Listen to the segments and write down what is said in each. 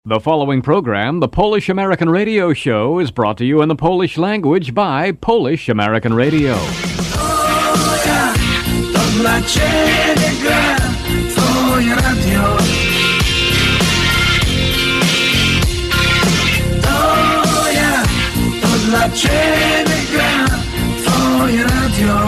The following program, the Polish American Radio Show, is brought to you in the Polish language by Polish American Radio. O ja, to dla Ciebie gra Twoje radio. O ja, to dla Ciebie gra Twoje radio.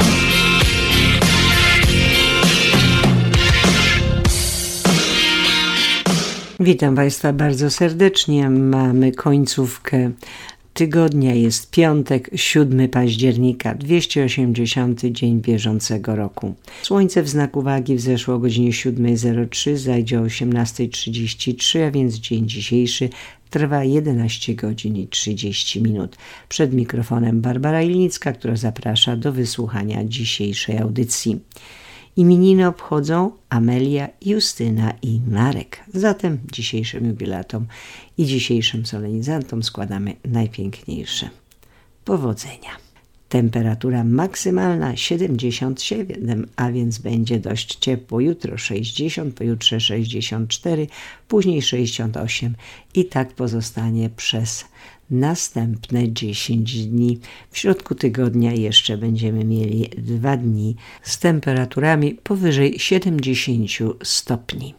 Witam Państwa bardzo serdecznie. Mamy końcówkę tygodnia. Jest piątek, 7 października, 280 dzień bieżącego roku. Słońce w znaku wagi wzeszło o godzinie 7:03, zajdzie o 18:33, a więc dzień dzisiejszy trwa 11 godzin i 30 minut. Przed mikrofonem Barbara Ilnicka, która zaprasza do wysłuchania dzisiejszej audycji. Imieniny obchodzą Amelia, Justyna i Marek. Zatem dzisiejszym jubilatom i dzisiejszym solenizantom składamy najpiękniejsze powodzenia. Temperatura maksymalna 77, a więc będzie dość ciepło. Jutro 60, pojutrze 64, później 68 i tak pozostanie przez następne 10 dni. W środku tygodnia jeszcze będziemy mieli 2 dni z temperaturami powyżej 70 stopni.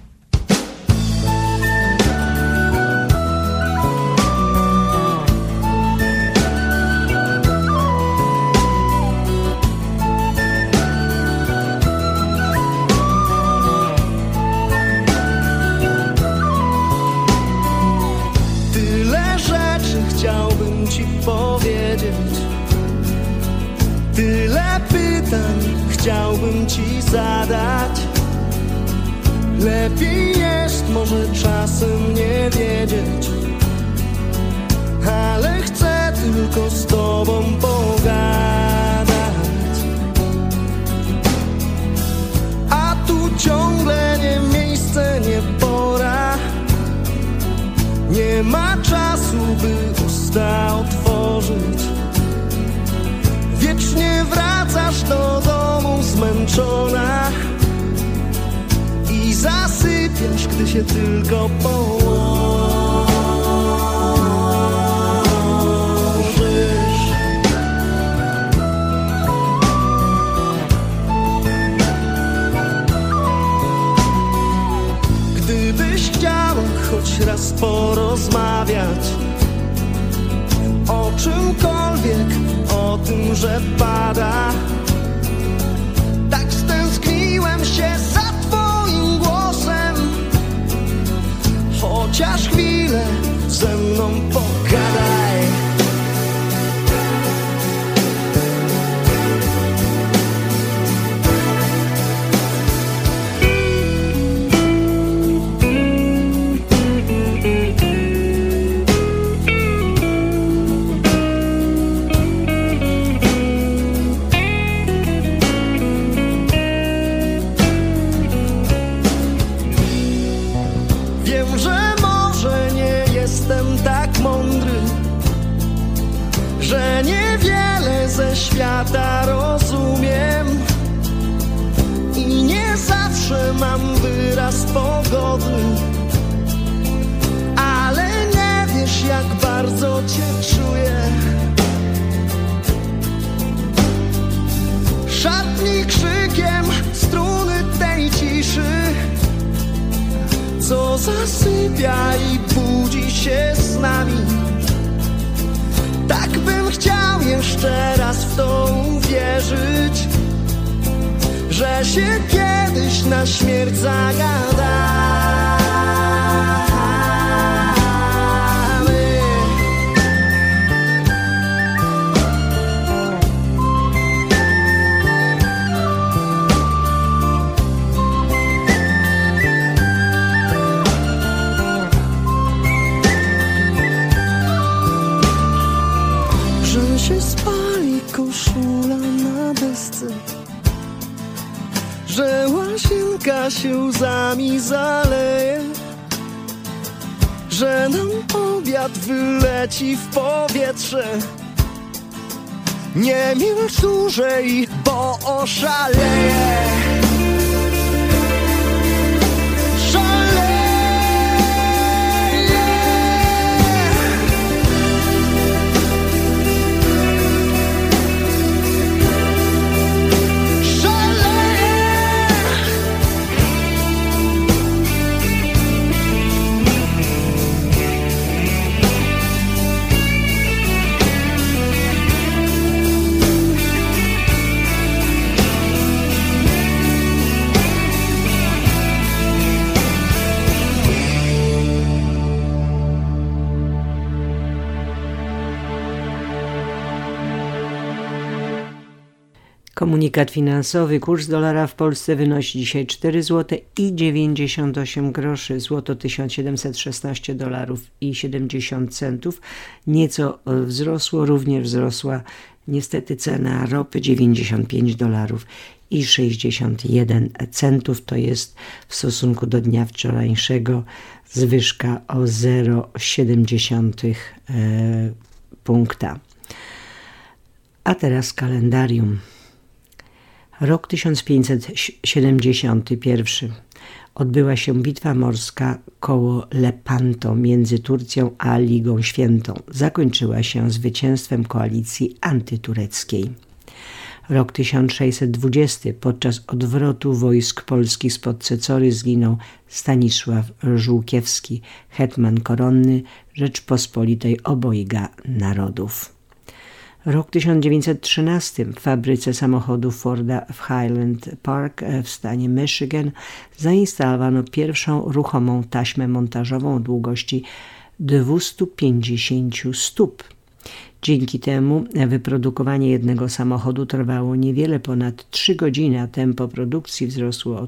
Tyle pytań chciałbym Ci zadać. Lepiej jest może czasem nie wiedzieć, ale chcę tylko z Tobą pogadać. A tu ciągle nie miejsce, nie pora, nie ma czasu, by usta otworzyć. Wiecznie wracasz do domu zmęczona i zasypiasz, gdy się tylko położysz. Gdybyś chciała choć raz porozmawiać o czymkolwiek, o tym, że pada, tak stęskniłem się za Twoim głosem. Chociaż chwilę ze mną pogadaj. Że niewiele ze świata rozumiem i nie zawsze mam wyraz pogodny, ale nie wiesz, jak bardzo Cię czuję. Szarpnij krzykiem struny tej ciszy, co zasypia i budzi się z nami. Tak bym chciał jeszcze raz w to uwierzyć, że się kiedyś na śmierć zagadamy. Się spali koszula na desce, że łazienka się łzami zaleje, że nam obiad wyleci w powietrze. Nie milcz dłużej, bo oszaleję. Szaleję. Komunikat finansowy. Kurs dolara w Polsce wynosi dzisiaj 4 zł i 98 groszy. Złoto 1716 dolarów i 70 centów. Nieco wzrosło, również wzrosła niestety cena ropy 95 dolarów i 61 centów. To jest w stosunku do dnia wczorajszego zwyżka o 0,7 punkta. A teraz kalendarium. Rok 1571. Odbyła się bitwa morska koło Lepanto między Turcją a Ligą Świętą. Zakończyła się zwycięstwem koalicji antytureckiej. Rok 1620. Podczas odwrotu wojsk polskich spod Cecory zginął Stanisław Żółkiewski, hetman koronny Rzeczpospolitej obojga narodów. Rok 1913. W fabryce samochodów Forda w Highland Park w stanie Michigan zainstalowano pierwszą ruchomą taśmę montażową o długości 250 stóp. Dzięki temu wyprodukowanie jednego samochodu trwało niewiele ponad 3 godziny, a tempo produkcji wzrosło o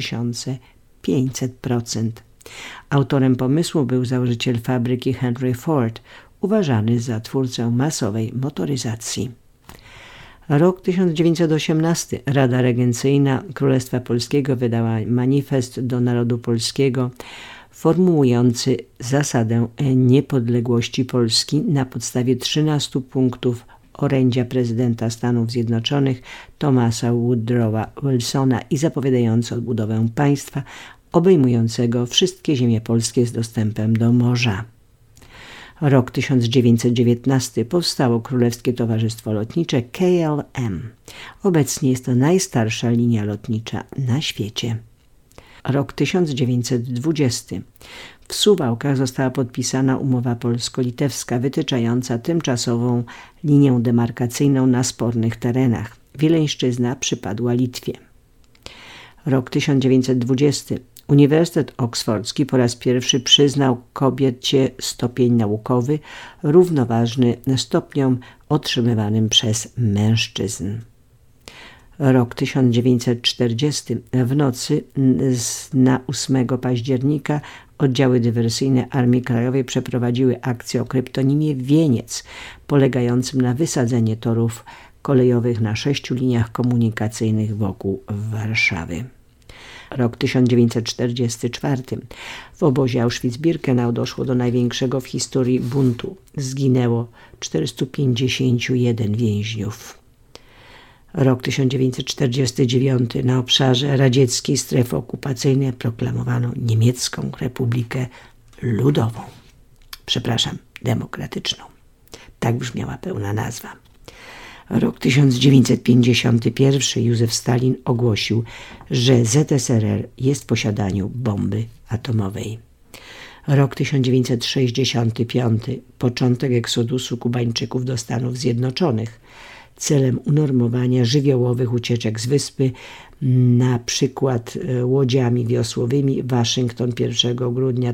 3500%. Autorem pomysłu był założyciel fabryki Henry Ford, uważany za twórcę masowej motoryzacji. Rok 1918. Rada Regencyjna Królestwa Polskiego wydała manifest do narodu polskiego formułujący zasadę niepodległości Polski na podstawie 13 punktów orędzia prezydenta Stanów Zjednoczonych Thomasa Woodrowa Wilsona i zapowiadający odbudowę państwa obejmującego wszystkie ziemie polskie z dostępem do morza. Rok 1919. Powstało Królewskie Towarzystwo Lotnicze KLM. Obecnie jest to najstarsza linia lotnicza na świecie. Rok 1920. W Suwałkach została podpisana umowa polsko-litewska wytyczająca tymczasową linię demarkacyjną na spornych terenach. Wileńszczyzna przypadła Litwie. Rok 1920. Uniwersytet Oksfordzki po raz pierwszy przyznał kobiecie stopień naukowy równoważny stopniom otrzymywanym przez mężczyzn. Rok 1940. W nocy na 8 października oddziały dywersyjne Armii Krajowej przeprowadziły akcję o kryptonimie Wieniec, polegającym na wysadzenie torów kolejowych na 6 liniach komunikacyjnych wokół Warszawy. Rok 1944. W obozie Auschwitz-Birkenau doszło do największego w historii buntu. Zginęło 451 więźniów. Rok 1949. Na obszarze radzieckiej strefy okupacyjnej proklamowano Niemiecką Republikę Ludową. Demokratyczną. Tak brzmiała pełna nazwa. Rok 1951. Józef Stalin ogłosił, że ZSRR jest w posiadaniu bomby atomowej. Rok 1965. Początek eksodusu Kubańczyków do Stanów Zjednoczonych celem unormowania żywiołowych ucieczek z wyspy, na przykład łodziami wiosłowymi. Waszyngton 1 grudnia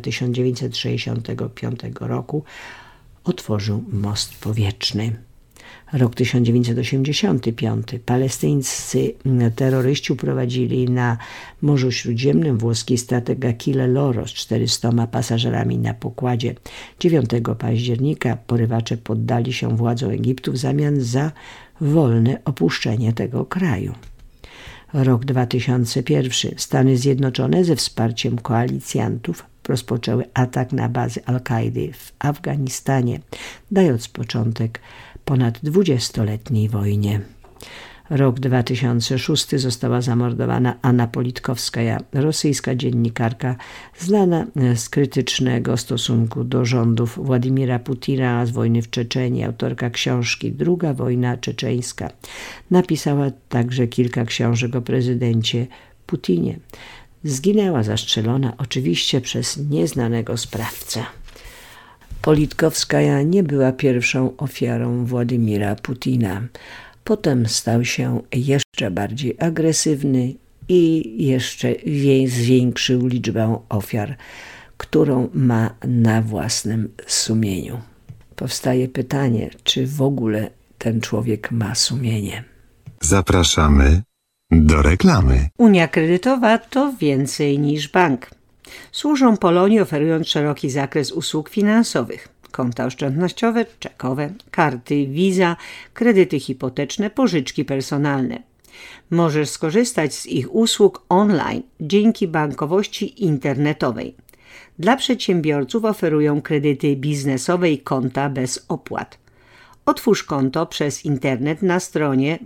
1965 roku otworzył most powietrzny. Rok 1985. Palestyńscy terroryści uprowadzili na Morzu Śródziemnym włoski statek Achille Lauro z 400 pasażerami na pokładzie. 9 października porywacze poddali się władzom Egiptu w zamian za wolne opuszczenie tego kraju. Rok 2001. Stany Zjednoczone ze wsparciem koalicjantów rozpoczęły atak na bazy Al-Kaidy w Afganistanie, dając początek ponad 20-letniej wojnie. Rok 2006. Została zamordowana Anna Politkowskaja, rosyjska dziennikarka znana z krytycznego stosunku do rządów Władimira Putina, z wojny w Czeczenii, autorka książki Druga wojna czeczeńska. Napisała także kilka książek o prezydencie Putinie. Zginęła zastrzelona oczywiście przez nieznanego sprawcę. Politkowskaja nie była pierwszą ofiarą Władimira Putina. Potem stał się jeszcze bardziej agresywny i jeszcze zwiększył liczbę ofiar, którą ma na własnym sumieniu. Powstaje pytanie, czy w ogóle ten człowiek ma sumienie. Zapraszamy do reklamy. Unia Kredytowa to więcej niż bank. Służą Polonii, oferując szeroki zakres usług finansowych. Konta oszczędnościowe, czekowe, karty, Visa, kredyty hipoteczne, pożyczki personalne. Możesz skorzystać z ich usług online dzięki bankowości internetowej. Dla przedsiębiorców oferują kredyty biznesowe i konta bez opłat. Otwórz konto przez internet na stronie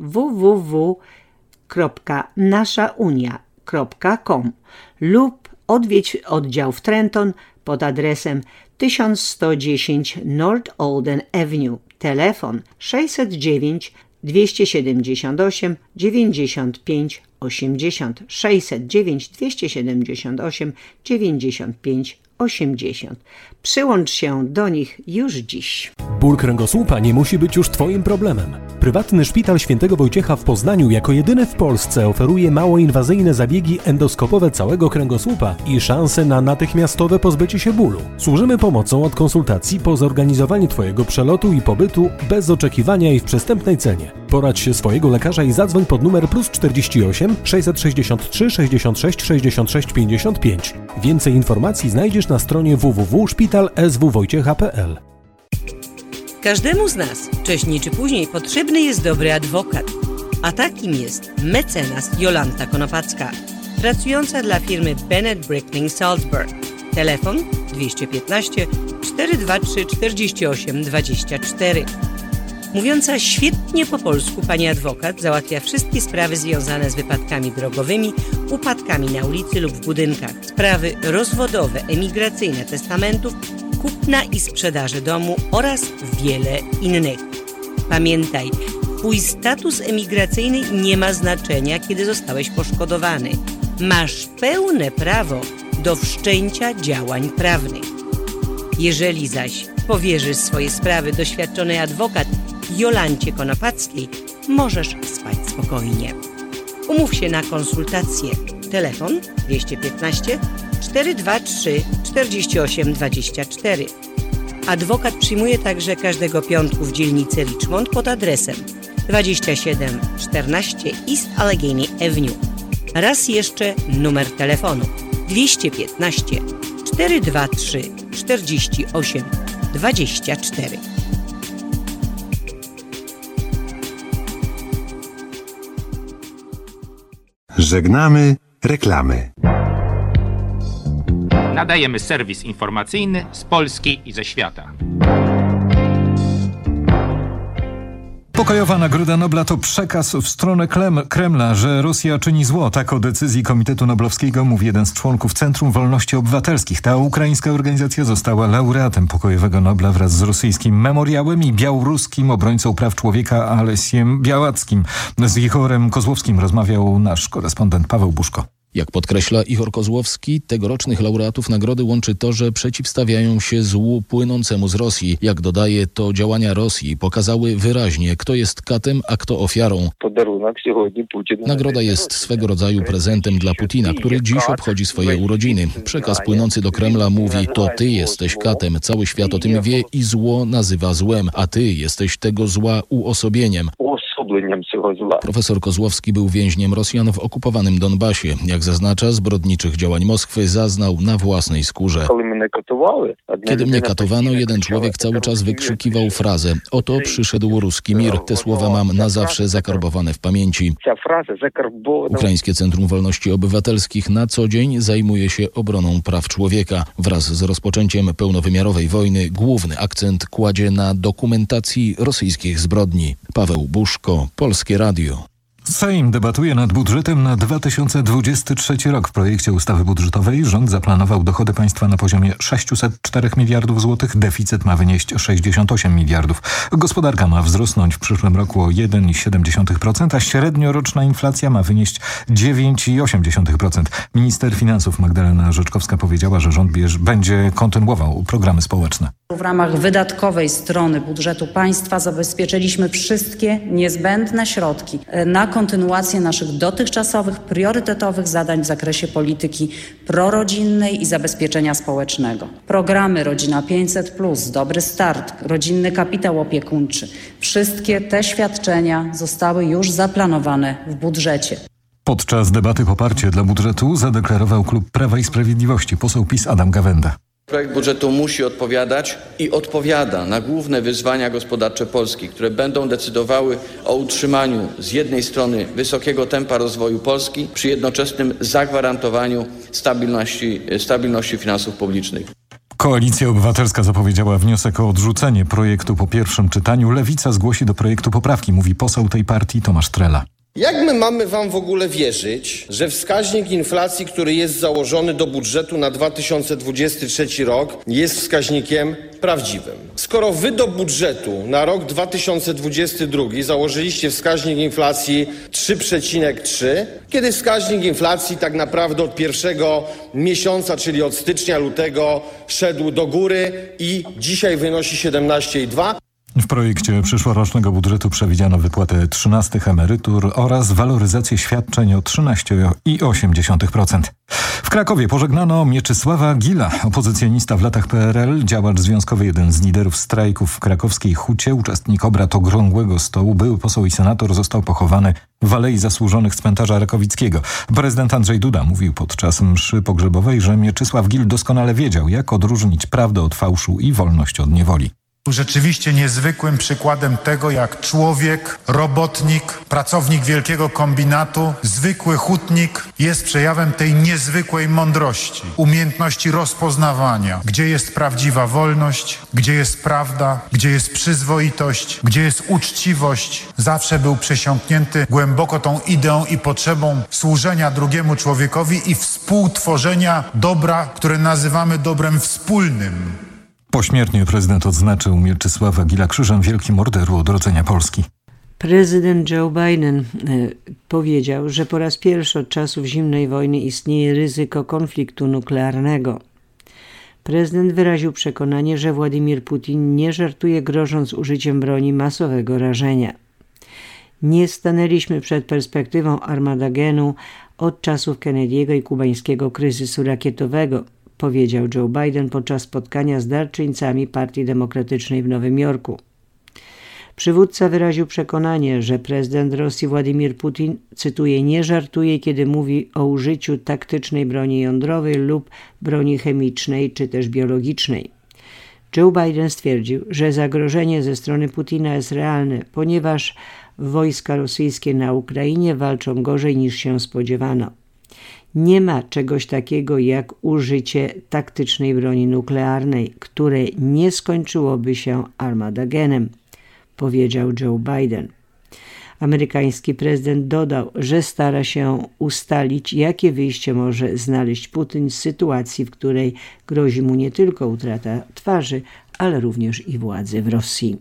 www.naszaunia.com lub odwiedź oddział w Trenton pod adresem 1110 North Olden Avenue. Telefon 609 278 95 80 609 278 95 80. Przyłącz się do nich już dziś. Ból kręgosłupa nie musi być już Twoim problemem. Prywatny Szpital Świętego Wojciecha w Poznaniu jako jedyny w Polsce oferuje mało inwazyjne zabiegi endoskopowe całego kręgosłupa i szansę na natychmiastowe pozbycie się bólu. Służymy pomocą od konsultacji po zorganizowanie Twojego przelotu i pobytu bez oczekiwania i w przystępnej cenie. Poradź się swojego lekarza i zadzwoń pod numer +48 663 66 66 55. Więcej informacji znajdziesz na stronie www.szpitalswwojciecha.pl. Każdemu z nas wcześniej czy później potrzebny jest dobry adwokat, a takim jest mecenas Jolanta Konopacka, pracująca dla firmy Bennett Brickling Salzburg. Telefon 215 423 48 24. Mówiąca świetnie po polsku pani adwokat załatwia wszystkie sprawy związane z wypadkami drogowymi, upadkami na ulicy lub w budynkach, sprawy rozwodowe, emigracyjne, testamentów, kupna i sprzedaży domu oraz wiele innych. Pamiętaj, twój status emigracyjny nie ma znaczenia, kiedy zostałeś poszkodowany. Masz pełne prawo do wszczęcia działań prawnych. Jeżeli zaś powierzysz swoje sprawy doświadczonej adwokat Jolancie Konopackiej, możesz spać spokojnie. Umów się na konsultację. Telefon 215 423 48 24. Adwokat przyjmuje także każdego piątku w dzielnicy Richmond pod adresem 2714 East Allegheny Avenue. Raz jeszcze numer telefonu 215 423 48 24. Żegnamy reklamy. Nadajemy serwis informacyjny z Polski i ze świata. Pokojowa Nagroda Nobla to przekaz w stronę Kremla, że Rosja czyni zło. Tak o decyzji Komitetu Noblowskiego mówi jeden z członków Centrum Wolności Obywatelskich. Ta ukraińska organizacja została laureatem Pokojowego Nobla wraz z rosyjskim Memoriałem i białoruskim obrońcą praw człowieka Alesiem Białackim. Z Ichorem Kozłowskim rozmawiał nasz korespondent Paweł Buszko. Jak podkreśla Ichor Kozłowski, tegorocznych laureatów nagrody łączy to, że przeciwstawiają się złu płynącemu z Rosji. Jak dodaje, to działania Rosji pokazały wyraźnie, kto jest katem, a kto ofiarą. Nagroda jest swego rodzaju prezentem dla Putina, który dziś obchodzi swoje urodziny. Przekaz płynący do Kremla mówi: to ty jesteś katem, cały świat o tym wie i zło nazywa złem, a ty jesteś tego zła uosobieniem. Profesor Kozłowski był więźniem Rosjan w okupowanym Donbasie. Jak zaznacza, zbrodniczych działań Moskwy zaznał na własnej skórze. Kiedy mnie katowano, jeden człowiek cały czas wykrzykiwał frazę: oto przyszedł ruski mir. Te słowa mam na zawsze zakarbowane w pamięci. Ukraińskie Centrum Wolności Obywatelskich na co dzień zajmuje się obroną praw człowieka. Wraz z rozpoczęciem pełnowymiarowej wojny główny akcent kładzie na dokumentacji rosyjskich zbrodni. Paweł Buszko, Polskie Radio. Sejm debatuje nad budżetem na 2023 rok. W projekcie ustawy budżetowej rząd zaplanował dochody państwa na poziomie 604 miliardów złotych. Deficyt ma wynieść 68 miliardów. Gospodarka ma wzrosnąć w przyszłym roku o 1,7%, a średnioroczna inflacja ma wynieść 9,8%. Minister finansów Magdalena Rzeczkowska powiedziała, że rząd będzie kontynuował programy społeczne. W ramach wydatkowej strony budżetu państwa zabezpieczyliśmy wszystkie niezbędne środki na kontynuację naszych dotychczasowych, priorytetowych zadań w zakresie polityki prorodzinnej i zabezpieczenia społecznego. Programy Rodzina 500+, Dobry Start, Rodzinny Kapitał Opiekuńczy. Wszystkie te świadczenia zostały już zaplanowane w budżecie. Podczas debaty poparcie dla budżetu zadeklarował klub Prawa i Sprawiedliwości poseł PiS Adam Gawęda. Projekt budżetu musi odpowiadać i odpowiada na główne wyzwania gospodarcze Polski, które będą decydowały o utrzymaniu z jednej strony wysokiego tempa rozwoju Polski przy jednoczesnym zagwarantowaniu stabilności finansów publicznych. Koalicja Obywatelska zapowiedziała wniosek o odrzucenie projektu po pierwszym czytaniu. Lewica zgłosi do projektu poprawki, mówi poseł tej partii Tomasz Trela. Jak my mamy wam w ogóle wierzyć, że wskaźnik inflacji, który jest założony do budżetu na 2023 rok, jest wskaźnikiem prawdziwym? Skoro wy do budżetu na rok 2022 założyliście wskaźnik inflacji 3,3, kiedy wskaźnik inflacji tak naprawdę od pierwszego miesiąca, czyli od stycznia, lutego szedł do góry i dzisiaj wynosi 17,2. W projekcie przyszłorocznego budżetu przewidziano wypłatę 13 emerytur oraz waloryzację świadczeń o 13,8%. W Krakowie pożegnano Mieczysława Gila, opozycjonista w latach PRL, działacz związkowy, jeden z liderów strajków w krakowskiej Hucie, uczestnik obrad Okrągłego Stołu, były poseł i senator, został pochowany w Alei Zasłużonych cmentarza Rakowickiego. Prezydent Andrzej Duda mówił podczas mszy pogrzebowej, że Mieczysław Gil doskonale wiedział, jak odróżnić prawdę od fałszu i wolność od niewoli. Był rzeczywiście niezwykłym przykładem tego, jak człowiek, robotnik, pracownik wielkiego kombinatu, zwykły hutnik jest przejawem tej niezwykłej mądrości, umiejętności rozpoznawania, gdzie jest prawdziwa wolność, gdzie jest prawda, gdzie jest przyzwoitość, gdzie jest uczciwość. Zawsze był przesiąknięty głęboko tą ideą i potrzebą służenia drugiemu człowiekowi i współtworzenia dobra, które nazywamy dobrem wspólnym. Pośmiertnie prezydent odznaczył Mieczysława Gila Krzyżem Wielkim Orderu Odrodzenia Polski. Prezydent Joe Biden powiedział, że po raz pierwszy od czasów zimnej wojny istnieje ryzyko konfliktu nuklearnego. Prezydent wyraził przekonanie, że Władimir Putin nie żartuje, grożąc użyciem broni masowego rażenia. Nie stanęliśmy przed perspektywą Armagedonu od czasów Kennedy'ego i kubańskiego kryzysu rakietowego, powiedział Joe Biden podczas spotkania z darczyńcami Partii Demokratycznej w Nowym Jorku. Przywódca wyraził przekonanie, że prezydent Rosji Władimir Putin, cytuję, nie żartuje, kiedy mówi o użyciu taktycznej broni jądrowej lub broni chemicznej czy też biologicznej. Joe Biden stwierdził, że zagrożenie ze strony Putina jest realne, ponieważ wojska rosyjskie na Ukrainie walczą gorzej niż się spodziewano. Nie ma czegoś takiego jak użycie taktycznej broni nuklearnej, które nie skończyłoby się Armagedonem, powiedział Joe Biden. Amerykański prezydent dodał, że stara się ustalić, jakie wyjście może znaleźć Putin z sytuacji, w której grozi mu nie tylko utrata twarzy, ale również i władzy w Rosji.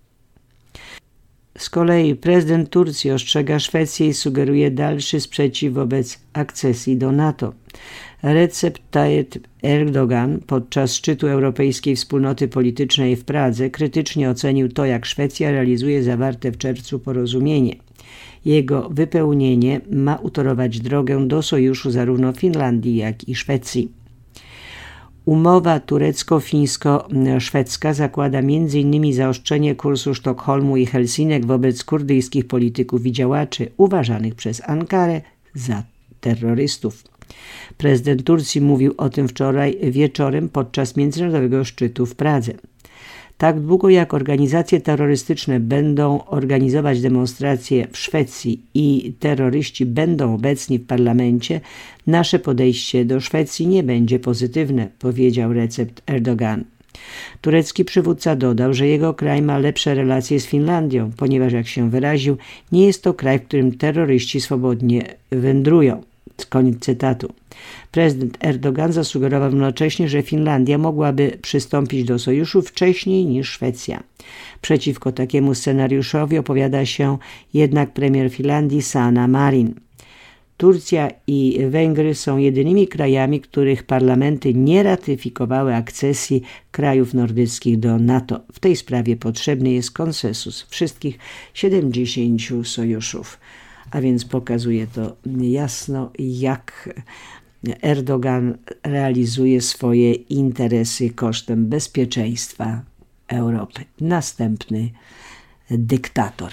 Z kolei prezydent Turcji ostrzega Szwecję i sugeruje dalszy sprzeciw wobec akcesji do NATO. Recep Tayyip Erdogan podczas szczytu Europejskiej Wspólnoty Politycznej w Pradze krytycznie ocenił to, jak Szwecja realizuje zawarte w czerwcu porozumienie. Jego wypełnienie ma utorować drogę do sojuszu zarówno Finlandii, jak i Szwecji. Umowa turecko-fińsko-szwedzka zakłada m.in. zaostrzenie kursu Sztokholmu i Helsinek wobec kurdyjskich polityków i działaczy uważanych przez Ankarę za terrorystów. Prezydent Turcji mówił o tym wczoraj wieczorem podczas międzynarodowego szczytu w Pradze. Tak długo jak organizacje terrorystyczne będą organizować demonstracje w Szwecji i terroryści będą obecni w parlamencie, nasze podejście do Szwecji nie będzie pozytywne, powiedział Recep Erdogan. Turecki przywódca dodał, że jego kraj ma lepsze relacje z Finlandią, ponieważ, jak się wyraził, nie jest to kraj, w którym terroryści swobodnie wędrują. Koniec cytatu. Prezydent Erdogan zasugerował jednocześnie, że Finlandia mogłaby przystąpić do sojuszu wcześniej niż Szwecja. Przeciwko takiemu scenariuszowi opowiada się jednak premier Finlandii Sanna Marin. Turcja i Węgry są jedynymi krajami, których parlamenty nie ratyfikowały akcesji krajów nordyckich do NATO. W tej sprawie potrzebny jest konsensus wszystkich 70 sojuszów. A więc pokazuje to jasno, jak Erdogan realizuje swoje interesy kosztem bezpieczeństwa Europy. Następny dyktator.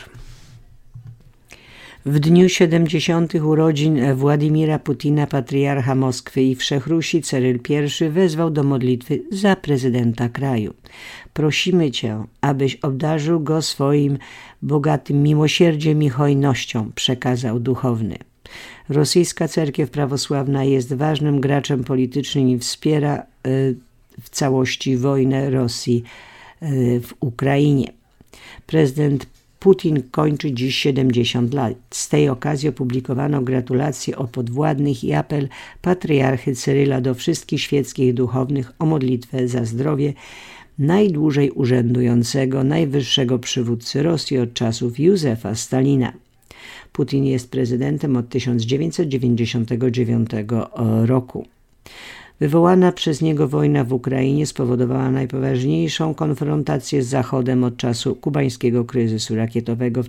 W dniu 70. urodzin Władimira Putina patriarcha Moskwy i Wszechrusi Cyryl I wezwał do modlitwy za prezydenta kraju. Prosimy Cię, abyś obdarzył go swoim bogatym miłosierdziem i hojnością, przekazał duchowny. Rosyjska cerkiew prawosławna jest ważnym graczem politycznym i wspiera w całości wojnę Rosji w Ukrainie. Prezydent Putin kończy dziś 70 lat. Z tej okazji opublikowano gratulacje od podwładnych i apel patriarchy Cyryla do wszystkich świeckich duchownych o modlitwę za zdrowie najdłużej urzędującego najwyższego przywódcy Rosji od czasów Józefa Stalina. Putin jest prezydentem od 1999 roku. Wywołana przez niego wojna w Ukrainie spowodowała najpoważniejszą konfrontację z Zachodem od czasu kubańskiego kryzysu rakietowego w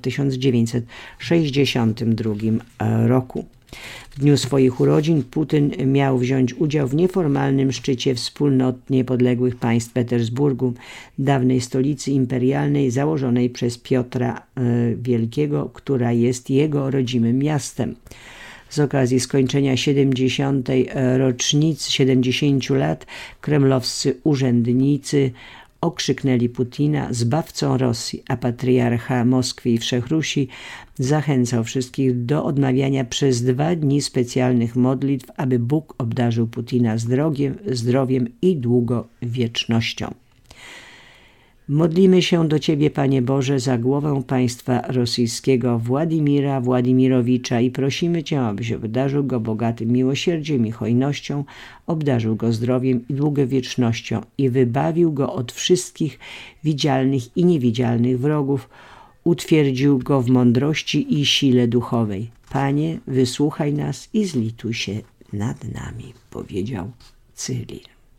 1962 roku. W dniu swoich urodzin Putin miał wziąć udział w nieformalnym szczycie wspólnot niepodległych państw w Petersburgu, dawnej stolicy imperialnej założonej przez Piotra Wielkiego, która jest jego rodzimym miastem. Z okazji skończenia 70. rocznicy 70 lat kremlowscy urzędnicy okrzyknęli Putina zbawcą Rosji, a patriarcha Moskwy i Wszechrusi zachęcał wszystkich do odmawiania przez 2 dni specjalnych modlitw, aby Bóg obdarzył Putina zdrowiem i długowiecznością. Modlimy się do Ciebie, Panie Boże, za głowę państwa rosyjskiego Władimira Władimirowicza i prosimy Cię, abyś obdarzył go bogatym miłosierdziem i hojnością, obdarzył go zdrowiem i długowiecznością i wybawił go od wszystkich widzialnych i niewidzialnych wrogów, utwierdził go w mądrości i sile duchowej. Panie, wysłuchaj nas i zlituj się nad nami, powiedział Cyryl.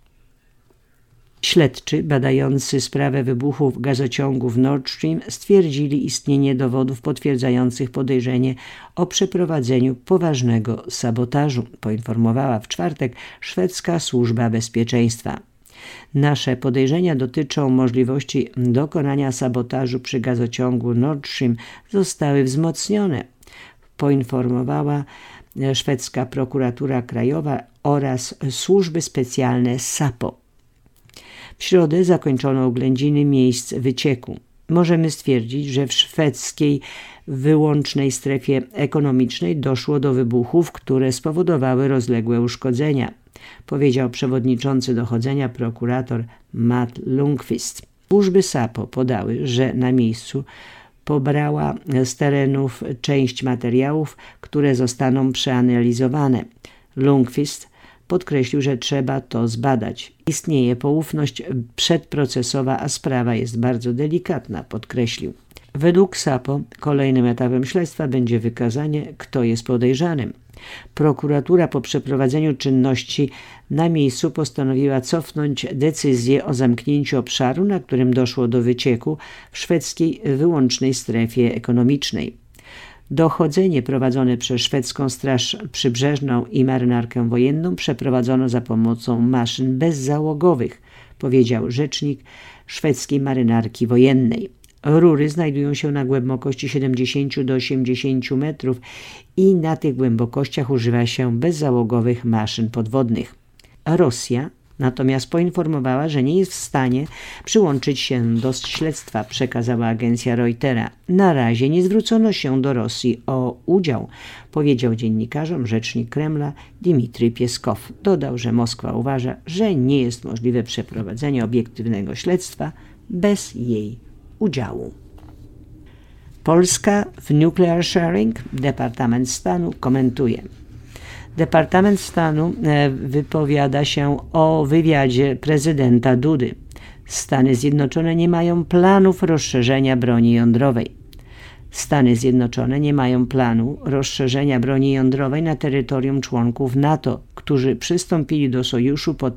Śledczy badający sprawę wybuchów gazociągów Nord Stream stwierdzili istnienie dowodów potwierdzających podejrzenie o przeprowadzeniu poważnego sabotażu, poinformowała w czwartek szwedzka służba bezpieczeństwa. Nasze podejrzenia dotyczą możliwości dokonania sabotażu przy gazociągu Nord Stream zostały wzmocnione, poinformowała szwedzka prokuratura krajowa oraz służby specjalne SAPO. W środę zakończono oględziny miejsc wycieku. Możemy stwierdzić, że w szwedzkiej wyłącznej strefie ekonomicznej doszło do wybuchów, które spowodowały rozległe uszkodzenia, powiedział przewodniczący dochodzenia prokurator Matt Lundqvist. Służby SAPO podały, że na miejscu pobrała z terenów część materiałów, które zostaną przeanalizowane. Lundqvist podkreślił, że trzeba to zbadać. Istnieje poufność przedprocesowa, a sprawa jest bardzo delikatna, podkreślił. Według SAPO kolejnym etapem śledztwa będzie wykazanie, kto jest podejrzanym. Prokuratura po przeprowadzeniu czynności na miejscu postanowiła cofnąć decyzję o zamknięciu obszaru, na którym doszło do wycieku w szwedzkiej wyłącznej strefie ekonomicznej. Dochodzenie prowadzone przez szwedzką Straż Przybrzeżną i Marynarkę Wojenną przeprowadzono za pomocą maszyn bezzałogowych, powiedział rzecznik szwedzkiej Marynarki Wojennej. Rury znajdują się na głębokości 70 do 80 metrów i na tych głębokościach używa się bezzałogowych maszyn podwodnych. Rosja natomiast poinformowała, że nie jest w stanie przyłączyć się do śledztwa, przekazała agencja Reutera. Na razie nie zwrócono się do Rosji o udział, powiedział dziennikarzom rzecznik Kremla Dmitrij Pieskow. Dodał, że Moskwa uważa, że nie jest możliwe przeprowadzenie obiektywnego śledztwa bez jej udziału. Polska w Nuclear Sharing, Departament Stanu komentuje. Departament Stanu wypowiada się o wywiadzie prezydenta Dudy. Stany Zjednoczone nie mają planów rozszerzenia broni jądrowej. Stany Zjednoczone nie mają planu rozszerzenia broni jądrowej na terytorium członków NATO, którzy przystąpili do sojuszu po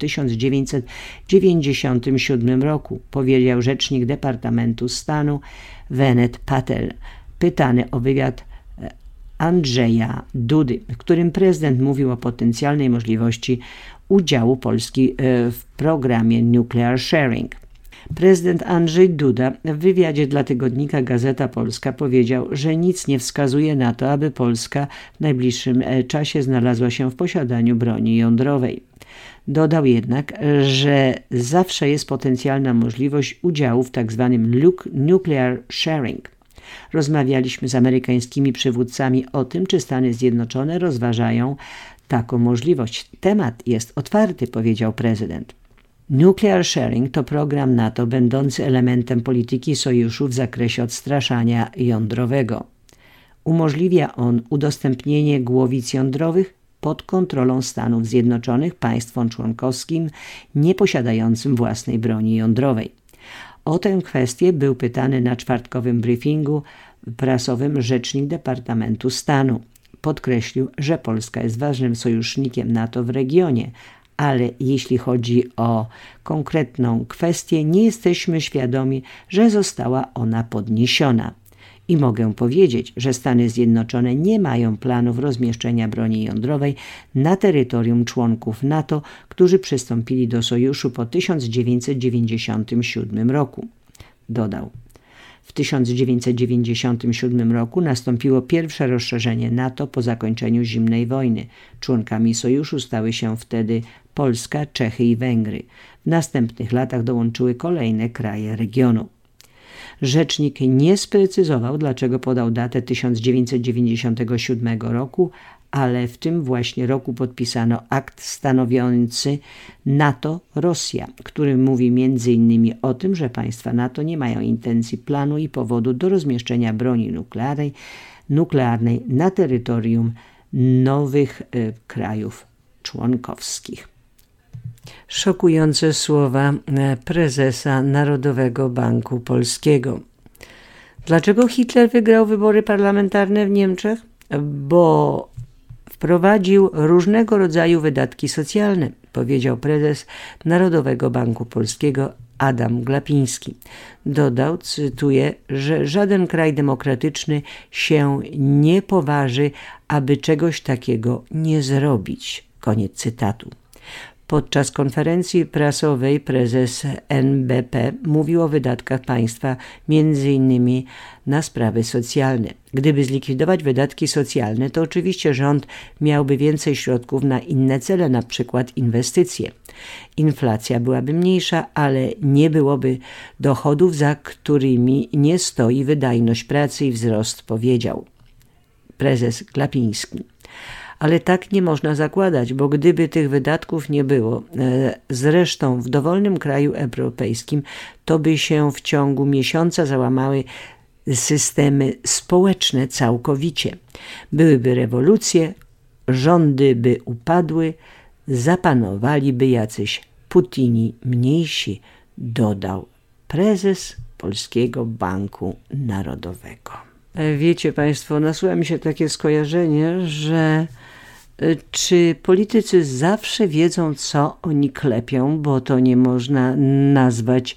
1997 roku, powiedział rzecznik Departamentu Stanu Venet Patel, pytany o wywiad Andrzeja Dudy, w którym prezydent mówił o potencjalnej możliwości udziału Polski w programie Nuclear Sharing. Prezydent Andrzej Duda w wywiadzie dla tygodnika Gazeta Polska powiedział, że nic nie wskazuje na to, aby Polska w najbliższym czasie znalazła się w posiadaniu broni jądrowej. Dodał jednak, że zawsze jest potencjalna możliwość udziału w tzw. Nuclear Sharing. Rozmawialiśmy z amerykańskimi przywódcami o tym, czy Stany Zjednoczone rozważają taką możliwość. Temat jest otwarty, powiedział prezydent. Nuclear Sharing to program NATO będący elementem polityki sojuszu w zakresie odstraszania jądrowego. Umożliwia on udostępnienie głowic jądrowych pod kontrolą Stanów Zjednoczonych państwom członkowskim nieposiadającym własnej broni jądrowej. O tę kwestię był pytany na czwartkowym briefingu prasowym rzecznik Departamentu Stanu. Podkreślił, że Polska jest ważnym sojusznikiem NATO w regionie, ale jeśli chodzi o konkretną kwestię, nie jesteśmy świadomi, że została ona podniesiona. I mogę powiedzieć, że Stany Zjednoczone nie mają planów rozmieszczenia broni jądrowej na terytorium członków NATO, którzy przystąpili do sojuszu po 1997 roku. Dodał. W 1997 roku nastąpiło pierwsze rozszerzenie NATO po zakończeniu zimnej wojny. Członkami sojuszu stały się wtedy Polska, Czechy i Węgry. W następnych latach dołączyły kolejne kraje regionu. Rzecznik nie sprecyzował, dlaczego podał datę 1997 roku, ale w tym właśnie roku podpisano akt stanowiący NATO-Rosja, który mówi m.in. o tym, że państwa NATO nie mają intencji, planu i powodu do rozmieszczenia broni nuklearnej na terytorium nowych krajów członkowskich. Szokujące słowa prezesa Narodowego Banku Polskiego. Dlaczego Hitler wygrał wybory parlamentarne w Niemczech? Bo wprowadził różnego rodzaju wydatki socjalne, powiedział prezes Narodowego Banku Polskiego Adam Glapiński. Dodał, cytuję, że żaden kraj demokratyczny się nie poważy, aby czegoś takiego nie zrobić. Koniec cytatu. Podczas konferencji prasowej prezes NBP mówił o wydatkach państwa m.in. na sprawy socjalne. Gdyby zlikwidować wydatki socjalne, to oczywiście rząd miałby więcej środków na inne cele, na przykład inwestycje. Inflacja byłaby mniejsza, ale nie byłoby dochodów, za którymi nie stoi wydajność pracy i wzrost, powiedział prezes Glapiński. Ale tak nie można zakładać, bo gdyby tych wydatków nie było, zresztą w dowolnym kraju europejskim, to by się w ciągu miesiąca załamały systemy społeczne całkowicie. Byłyby rewolucje, rządy by upadły, zapanowaliby jacyś Putini mniejsi, dodał prezes Polskiego Banku Narodowego. Wiecie Państwo, nasuwa mi się takie skojarzenie, że czy politycy zawsze wiedzą, co oni klepią, bo to nie można nazwać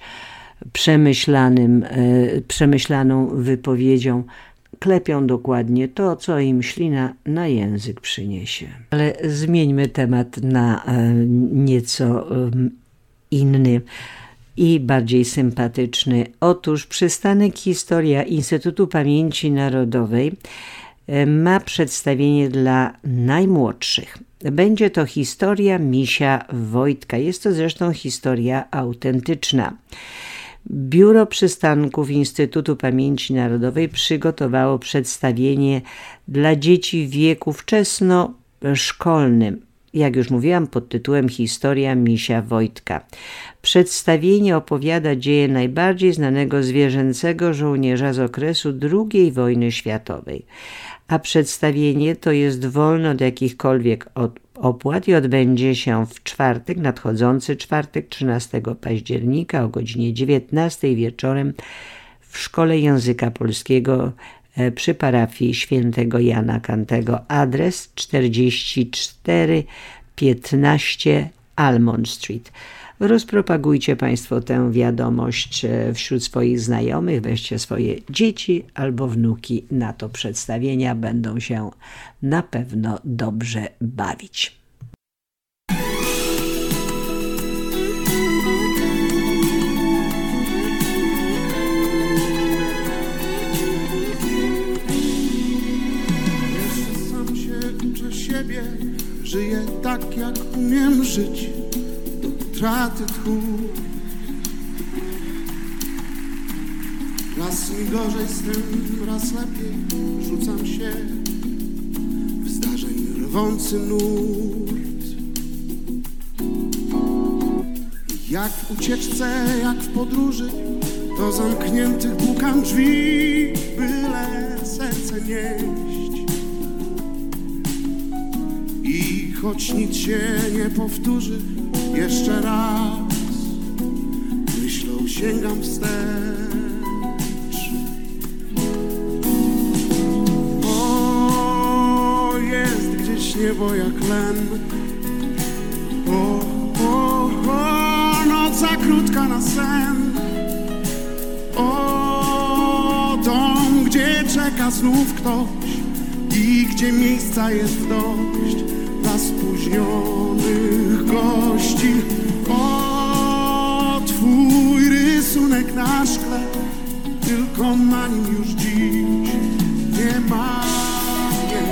przemyślaną wypowiedzią. Klepią dokładnie to, co im ślina na język przyniesie. Ale zmieńmy temat na nieco inny i bardziej sympatyczny. Otóż przystanek Historia Instytutu Pamięci Narodowej ma przedstawienie dla najmłodszych. Będzie to historia Misia Wojtka. Jest to zresztą historia autentyczna. Biuro Przystanków Instytutu Pamięci Narodowej przygotowało przedstawienie dla dzieci w wieku wczesnoszkolnym. Jak już mówiłam, pod tytułem Historia Misia Wojtka. Przedstawienie opowiada dzieje najbardziej znanego zwierzęcego żołnierza z okresu II wojny światowej. A przedstawienie to jest wolne od jakichkolwiek opłat i odbędzie się w czwartek, nadchodzący czwartek, 13 października o godzinie 19 wieczorem w Szkole Języka Polskiego przy parafii świętego Jana Kantego. Adres 4415 Almond Street. Rozpropagujcie Państwo tę wiadomość wśród swoich znajomych, weźcie swoje dzieci albo wnuki na to przedstawienia, będą się na pewno dobrze bawić. Jeszcze sam się uczę siebie, żyję tak jak umiem żyć. Utraty tchu. Raz mi gorzej z tym, raz lepiej. Rzucam się w zdarzeń rwący nurt. Jak w ucieczce, jak w podróży, do zamkniętych pukam drzwi, byle serce nieść. I choć nic się nie powtórzy, jeszcze raz myślą sięgam wstecz. O, jest gdzieś niebo jak len. O, noc za krótka na sen. O, dom, gdzie czeka znów ktoś i gdzie miejsca jest dość dla spóźnionych gości. O, twój rysunek na szkle, tylko na nim już dziś nie ma mnie.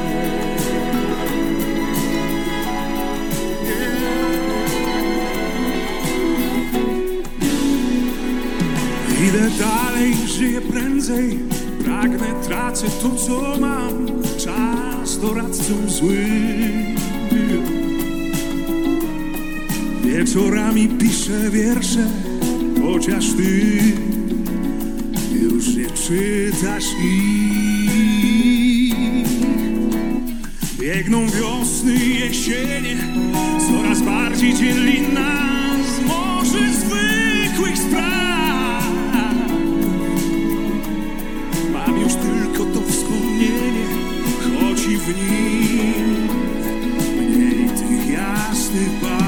Idę dalej, żyję prędzej, pragnę, tracę to, co mam. Czas doradcą złym. Wieczorami piszę wiersze, chociaż ty już nie czytasz ich. Biegną wiosny i jesienie, coraz bardziej dzieli nas morze zwykłych spraw. Mam już tylko to wspomnienie, choć i w nim mniej tych jasnych barw.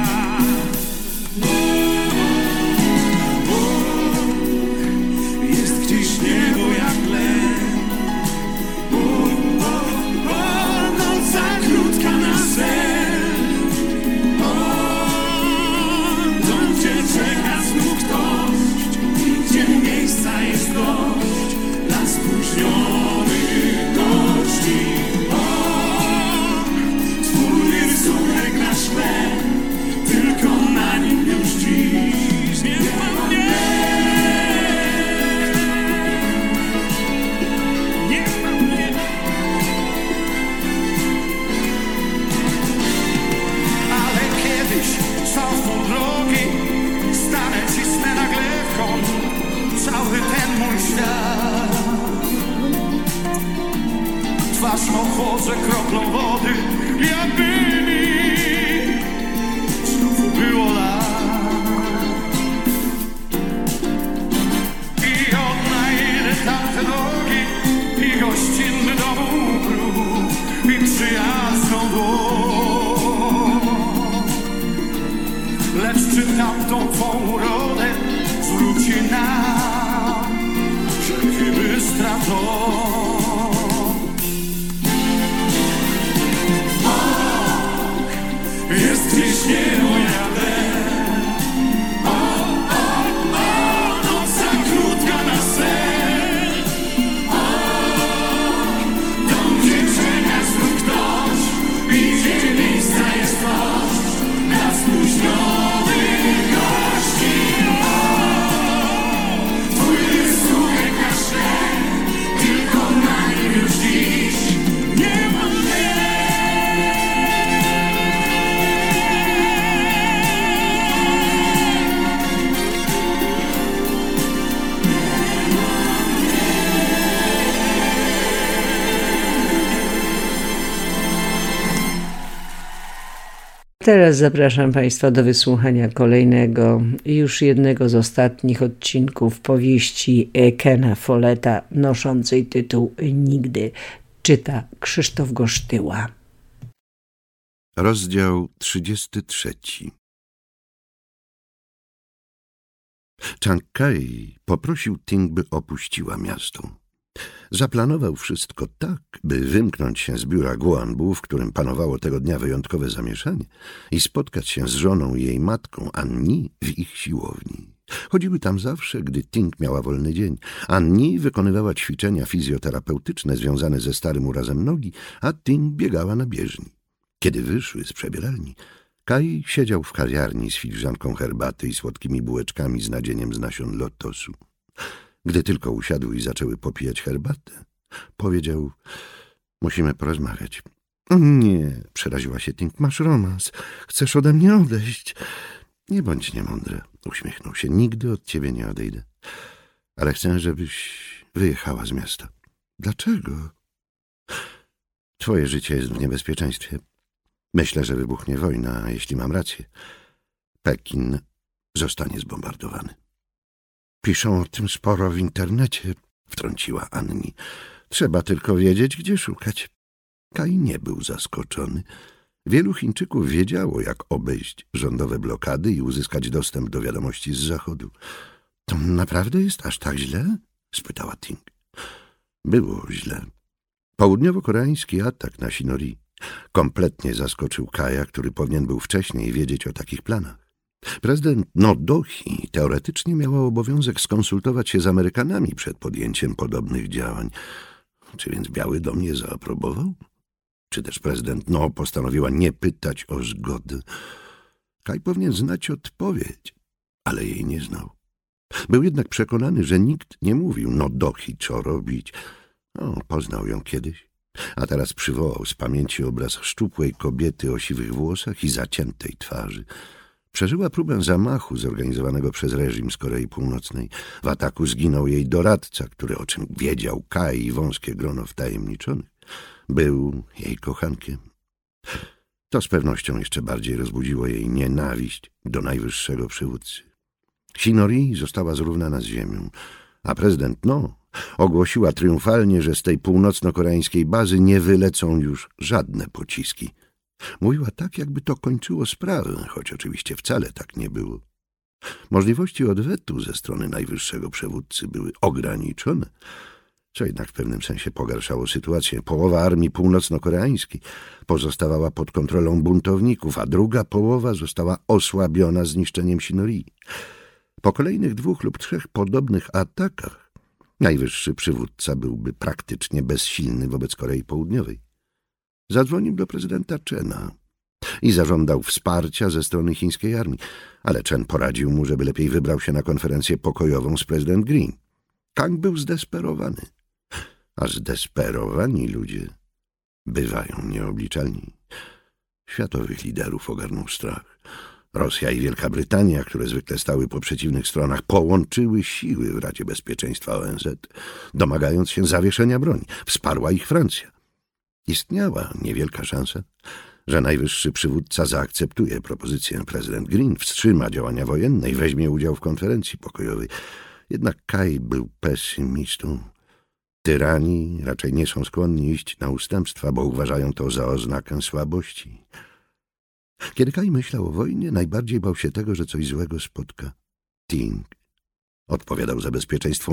Jest gdzieś niebo jak len. Noc za krótka na sen. Dom, gdzie czeka znów ktoś, gdzie miejsca jest dość dla spóźnionych gości. Twój rysunek na szkle, tylko na nim już dziś nie ma mnie. Nie ma mnie. Ale kiedyś cofną drogi, stanę, cisnę nagle w kąt cały ten mój świat. Twarz mą chłodzę kroplą wody, jakby mi znów było lat. I odnajdę tamte drogi i gościnny dom próg i przyjazną dłoń. Lecz czy tamtą twą urodę zwróci nam wszelkie bystra to? Jest gdzieś niebo jak len. Noc za krótka na sen. Dom, gdzie czeka znów ktoś i gdzie miejsca jest dość dla spóźnionych gości. Teraz zapraszam Państwa do wysłuchania kolejnego, już jednego z ostatnich odcinków powieści Kena Folletta noszącej tytuł Nigdy. Czyta Krzysztof Gosztyła. Rozdział 33. Chiang Kai poprosił Ting, by opuściła miasto. Zaplanował wszystko tak, by wymknąć się z biura Guanbu, w którym panowało tego dnia wyjątkowe zamieszanie, i spotkać się z żoną i jej matką Annie w ich siłowni. Chodziły tam zawsze, gdy Ting miała wolny dzień. Annie wykonywała ćwiczenia fizjoterapeutyczne związane ze starym urazem nogi, a Ting biegała na bieżni. Kiedy wyszły z przebieralni, Kai siedział w kawiarni z filiżanką herbaty i słodkimi bułeczkami z nadzieniem z nasion lotosu. Gdy tylko usiadł i zaczęły popijać herbatę, powiedział: musimy porozmawiać. Nie, przeraziła się Ting, masz romans. Chcesz ode mnie odejść. Nie bądź niemądra, uśmiechnął się. Nigdy od ciebie nie odejdę. Ale chcę, żebyś wyjechała z miasta. Dlaczego? Twoje życie jest w niebezpieczeństwie. Myślę, że wybuchnie wojna, a jeśli mam rację, Pekin zostanie zbombardowany. Piszą o tym sporo w internecie, wtrąciła Annie. Trzeba tylko wiedzieć, gdzie szukać. Kai nie był zaskoczony. Wielu Chińczyków wiedziało, jak obejść rządowe blokady i uzyskać dostęp do wiadomości z Zachodu. To naprawdę jest aż tak źle? Spytała Ting. Było źle. Południowo-koreański atak na Sinori kompletnie zaskoczył Kaja, który powinien był wcześniej wiedzieć o takich planach. Prezydent No-Dohi teoretycznie miał obowiązek skonsultować się z Amerykanami przed podjęciem podobnych działań. Czy więc Biały Dom je zaaprobował? Czy też prezydent No postanowiła nie pytać o zgodę? Kaj powinien znać odpowiedź, ale jej nie znał. Był jednak przekonany, że nikt nie mówił No-Dohi, co robić. Poznał ją kiedyś, a teraz przywołał z pamięci obraz szczupłej kobiety o siwych włosach i zaciętej twarzy. Przeżyła próbę zamachu zorganizowanego przez reżim z Korei Północnej. W ataku zginął jej doradca, który, o czym wiedział Kai i wąskie grono wtajemniczonych, był jej kochankiem. To z pewnością jeszcze bardziej rozbudziło jej nienawiść do najwyższego przywódcy. Sinori została zrównana z ziemią, a prezydent No ogłosiła triumfalnie, że z tej północno-koreańskiej bazy nie wylecą już żadne pociski. Mówiła tak, jakby to kończyło sprawę, choć oczywiście wcale tak nie było. Możliwości odwetu ze strony najwyższego przywódcy były ograniczone, co jednak w pewnym sensie pogarszało sytuację. Połowa armii północno-koreańskiej pozostawała pod kontrolą buntowników, a druga połowa została osłabiona zniszczeniem Sinori. Po kolejnych 2 lub 3 podobnych atakach najwyższy przywódca byłby praktycznie bezsilny wobec Korei Południowej. Zadzwonił do prezydenta Chena i zażądał wsparcia ze strony chińskiej armii, ale Chen poradził mu, żeby lepiej wybrał się na konferencję pokojową z prezydent Green. Kang był zdesperowany, a zdesperowani ludzie bywają nieobliczalni. Światowych liderów ogarnął strach. Rosja i Wielka Brytania, które zwykle stały po przeciwnych stronach, połączyły siły w Radzie Bezpieczeństwa ONZ, domagając się zawieszenia broni. Wsparła ich Francja. Istniała niewielka szansa, że najwyższy przywódca zaakceptuje propozycję. Prezydent Green wstrzyma działania wojenne i weźmie udział w konferencji pokojowej. Jednak Kai był pesymistą. Tyrani raczej nie są skłonni iść na ustępstwa, bo uważają to za oznakę słabości. Kiedy Kai myślał o wojnie, najbardziej bał się tego, że coś złego spotka Ting. Odpowiadał za bezpieczeństwo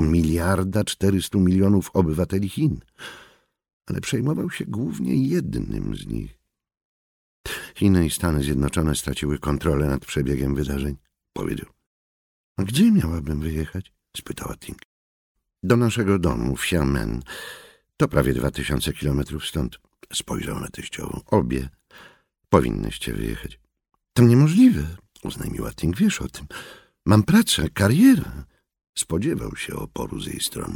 1,4 miliarda obywateli Chin, ale przejmował się głównie jednym z nich. Chiny i Stany Zjednoczone straciły kontrolę nad przebiegiem wydarzeń, powiedział. A gdzie miałabym wyjechać? Spytała Ting. Do naszego domu w Xiamen. To prawie 2000 kilometrów stąd. Spojrzał na teściową. Obie powinnyście wyjechać. To niemożliwe, oznajmiła Ting. Wiesz o tym. Mam pracę, karierę. Spodziewał się oporu z jej strony.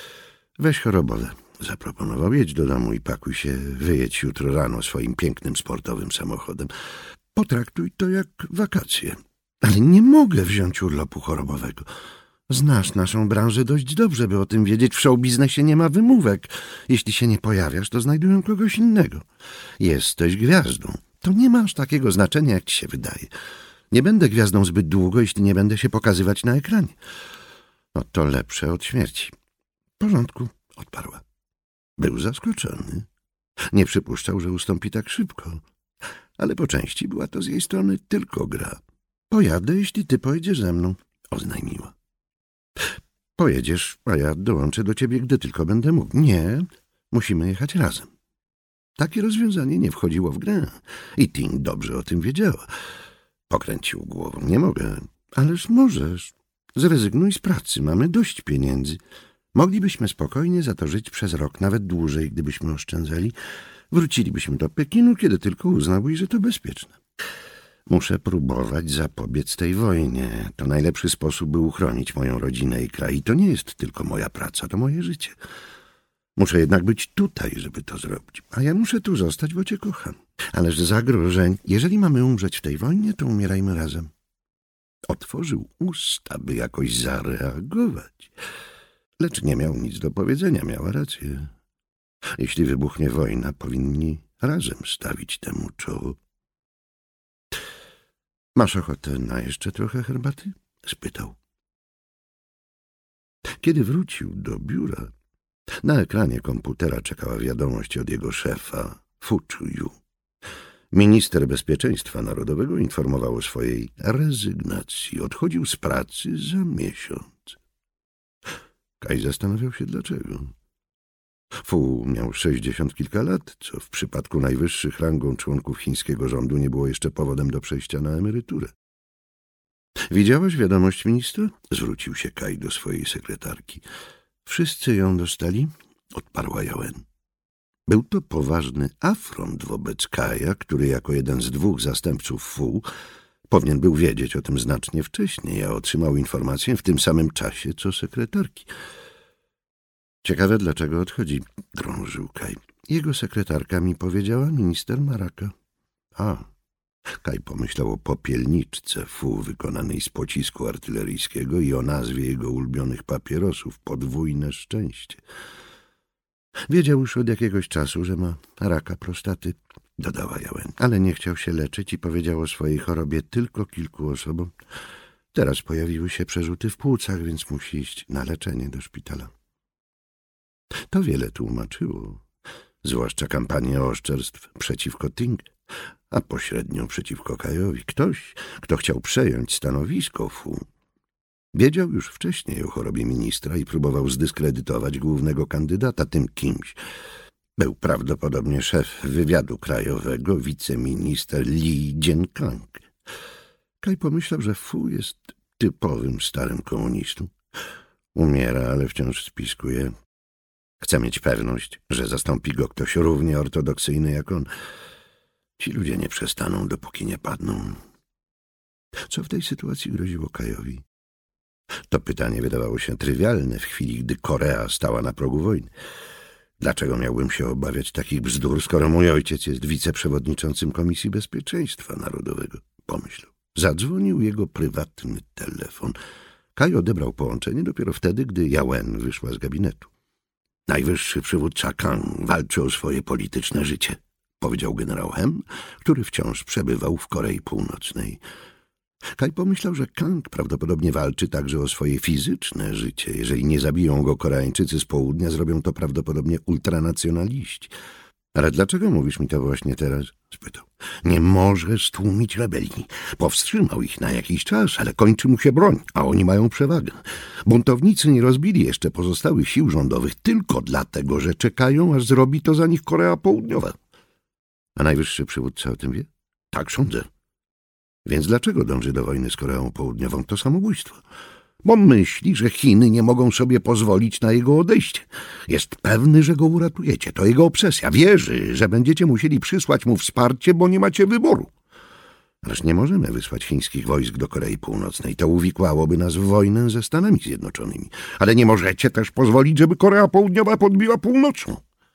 Weź chorobowe, zaproponował. Jedź do domu i pakuj się, wyjedź jutro rano swoim pięknym sportowym samochodem. Potraktuj to jak wakacje. Ale nie mogę wziąć urlopu chorobowego. Znasz naszą branżę dość dobrze, by o tym wiedzieć. W showbiznesie nie ma wymówek. Jeśli się nie pojawiasz, to znajdują kogoś innego. Jesteś gwiazdą. To nie ma aż takiego znaczenia, jak ci się wydaje. Nie będę gwiazdą zbyt długo, jeśli nie będę się pokazywać na ekranie. No to lepsze od śmierci. W porządku, odparła. Był zaskoczony. Nie przypuszczał, że ustąpi tak szybko. Ale po części była to z jej strony tylko gra. Pojadę, jeśli ty pojedziesz ze mną, oznajmiła. Pojedziesz, a ja dołączę do ciebie, gdy tylko będę mógł. Nie, musimy jechać razem. Takie rozwiązanie nie wchodziło w grę i Ting dobrze o tym wiedziała. Pokręcił głową. Nie mogę. Ależ możesz. Zrezygnuj z pracy. Mamy dość pieniędzy. Moglibyśmy spokojnie za to żyć przez rok, nawet dłużej, gdybyśmy oszczędzali. Wrócilibyśmy do Pekinu, kiedy tylko uznałbyś, że to bezpieczne. Muszę próbować zapobiec tej wojnie. To najlepszy sposób, by uchronić moją rodzinę i kraj. I to nie jest tylko moja praca, to moje życie. Muszę jednak być tutaj, żeby to zrobić. A ja muszę tu zostać, bo cię kocham. Ależ zagrożeń. Jeżeli mamy umrzeć w tej wojnie, to umierajmy razem. Otworzył usta, by jakoś zareagować. Lecz nie miał nic do powiedzenia. Miała rację. Jeśli wybuchnie wojna, powinni razem stawić temu czoło. Masz ochotę na jeszcze trochę herbaty? Spytał. Kiedy wrócił do biura, na ekranie komputera czekała wiadomość od jego szefa, Fu Chuyu. Minister Bezpieczeństwa Narodowego informował o swojej rezygnacji. Odchodził z pracy za miesiąc. Kaj zastanawiał się dlaczego. Fu miał 60 kilka lat, co w przypadku najwyższych rangą członków chińskiego rządu nie było jeszcze powodem do przejścia na emeryturę. Widziałaś wiadomość ministra? Zwrócił się Kaj do swojej sekretarki. Wszyscy ją dostali? Odparła Yawen. Był to poważny afront wobec Kaja, który jako jeden z 2 zastępców Fu powinien był wiedzieć o tym znacznie wcześniej, a otrzymał informację w tym samym czasie, co sekretarki. Ciekawe, dlaczego odchodzi, drążył Kaj. Jego sekretarka mi powiedziała, minister Maraka. A, Kaj pomyślał o popielniczce Fu wykonanej z pocisku artyleryjskiego i o nazwie jego ulubionych papierosów, podwójne szczęście. Wiedział już od jakiegoś czasu, że ma raka prostaty, dodała Yawen, ale nie chciał się leczyć i powiedział o swojej chorobie tylko kilku osobom. Teraz pojawiły się przerzuty w płucach, więc musi iść na leczenie do szpitala. To wiele tłumaczyło, zwłaszcza kampanię oszczerstw przeciwko Ting, a pośrednio przeciwko Kajowi. Ktoś, kto chciał przejąć stanowisko Fu, wiedział już wcześniej o chorobie ministra i próbował zdyskredytować głównego kandydata. Tym kimś był prawdopodobnie szef wywiadu krajowego, wiceminister Li Jiankang. Kaj pomyślał, że Fu jest typowym starym komunistą. Umiera, ale wciąż spiskuje. Chce mieć pewność, że zastąpi go ktoś równie ortodoksyjny jak on. Ci ludzie nie przestaną, dopóki nie padną. Co w tej sytuacji groziło Kajowi? To pytanie wydawało się trywialne w chwili, gdy Korea stała na progu wojny. Dlaczego miałbym się obawiać takich bzdur, skoro mój ojciec jest wiceprzewodniczącym Komisji Bezpieczeństwa Narodowego? Pomyślał. Zadzwonił jego prywatny telefon. Kaj odebrał połączenie dopiero wtedy, gdy Yawen wyszła z gabinetu. Najwyższy przywódca Kang walczy o swoje polityczne życie, powiedział generał Hem, który wciąż przebywał w Korei Północnej. Kaj pomyślał, że Kang prawdopodobnie walczy także o swoje fizyczne życie. Jeżeli nie zabiją go Koreańczycy z południa, zrobią to prawdopodobnie ultranacjonaliści. Ale dlaczego mówisz mi to właśnie teraz? Spytał. Nie może stłumić rebelii. Powstrzymał ich na jakiś czas, ale kończy mu się broń, a oni mają przewagę. Buntownicy nie rozbili jeszcze pozostałych sił rządowych tylko dlatego, że czekają, aż zrobi to za nich Korea Południowa. A najwyższy przywódca o tym wie? Tak sądzę. Więc dlaczego dąży do wojny z Koreą Południową? To samobójstwo. Bo myśli, że Chiny nie mogą sobie pozwolić na jego odejście. Jest pewny, że go uratujecie. To jego obsesja. Wierzy, że będziecie musieli przysłać mu wsparcie, bo nie macie wyboru. Ależ nie możemy wysłać chińskich wojsk do Korei Północnej. To uwikłałoby nas w wojnę ze Stanami Zjednoczonymi. Ale nie możecie też pozwolić, żeby Korea Południowa podbiła Północną.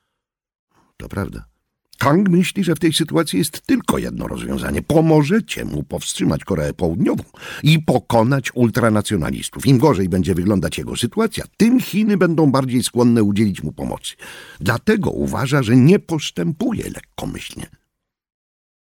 To prawda. Kang myśli, że w tej sytuacji jest tylko jedno rozwiązanie. Pomożecie mu powstrzymać Koreę Południową i pokonać ultranacjonalistów. Im gorzej będzie wyglądać jego sytuacja, tym Chiny będą bardziej skłonne udzielić mu pomocy. Dlatego uważa, że nie postępuje lekkomyślnie.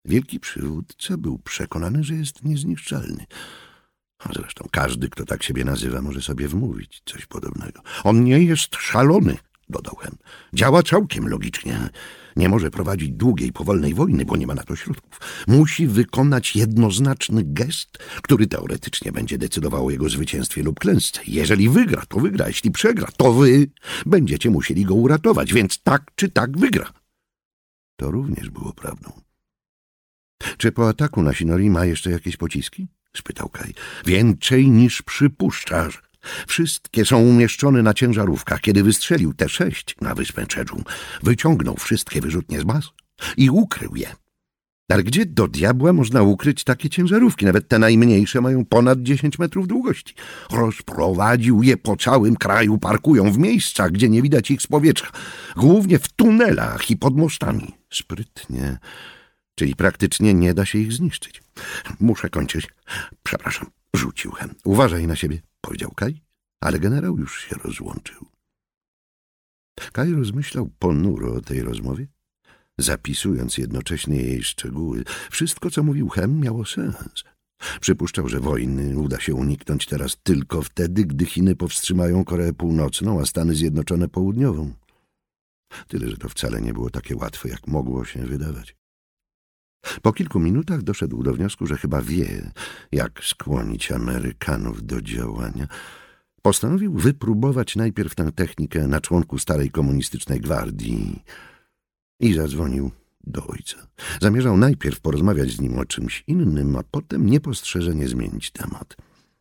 Wielki przywódca był przekonany, że jest niezniszczalny. A zresztą każdy, kto tak siebie nazywa, może sobie wmówić coś podobnego. On nie jest szalony, dodał Hem. Działa całkiem logicznie. Nie może prowadzić długiej, powolnej wojny, bo nie ma na to środków. Musi wykonać jednoznaczny gest, który teoretycznie będzie decydował o jego zwycięstwie lub klęsce. Jeżeli wygra, to wygra. Jeśli przegra, to wy będziecie musieli go uratować, więc tak czy tak wygra. To również było prawdą. Czy po ataku na Sinori ma jeszcze jakieś pociski? Spytał Kaj. Więcej niż przypuszczasz. Wszystkie są umieszczone na ciężarówkach. Kiedy wystrzelił T-6 na wyspę Czedżu, wyciągnął wszystkie wyrzutnie z baz i ukrył je. Ale gdzie do diabła można ukryć takie ciężarówki? Nawet te najmniejsze mają ponad 10 metrów długości. Rozprowadził je po całym kraju, parkują w miejscach, gdzie nie widać ich z powietrza. Głównie w tunelach i pod mostami. Sprytnie. Czyli praktycznie nie da się ich zniszczyć. Muszę kończyć. Przepraszam, rzucił Hem. Uważaj na siebie, powiedział Kaj, ale generał już się rozłączył. Kaj rozmyślał ponuro o tej rozmowie, zapisując jednocześnie jej szczegóły. Wszystko, co mówił Hem, miało sens. Przypuszczał, że wojny uda się uniknąć teraz tylko wtedy, gdy Chiny powstrzymają Koreę Północną, a Stany Zjednoczone Południową. Tyle, że to wcale nie było takie łatwe, jak mogło się wydawać. Po kilku minutach doszedł do wniosku, że chyba wie, jak skłonić Amerykanów do działania. Postanowił wypróbować najpierw tę technikę na członku starej komunistycznej gwardii i zadzwonił do ojca. Zamierzał najpierw porozmawiać z nim o czymś innym, a potem niepostrzeżenie zmienić temat.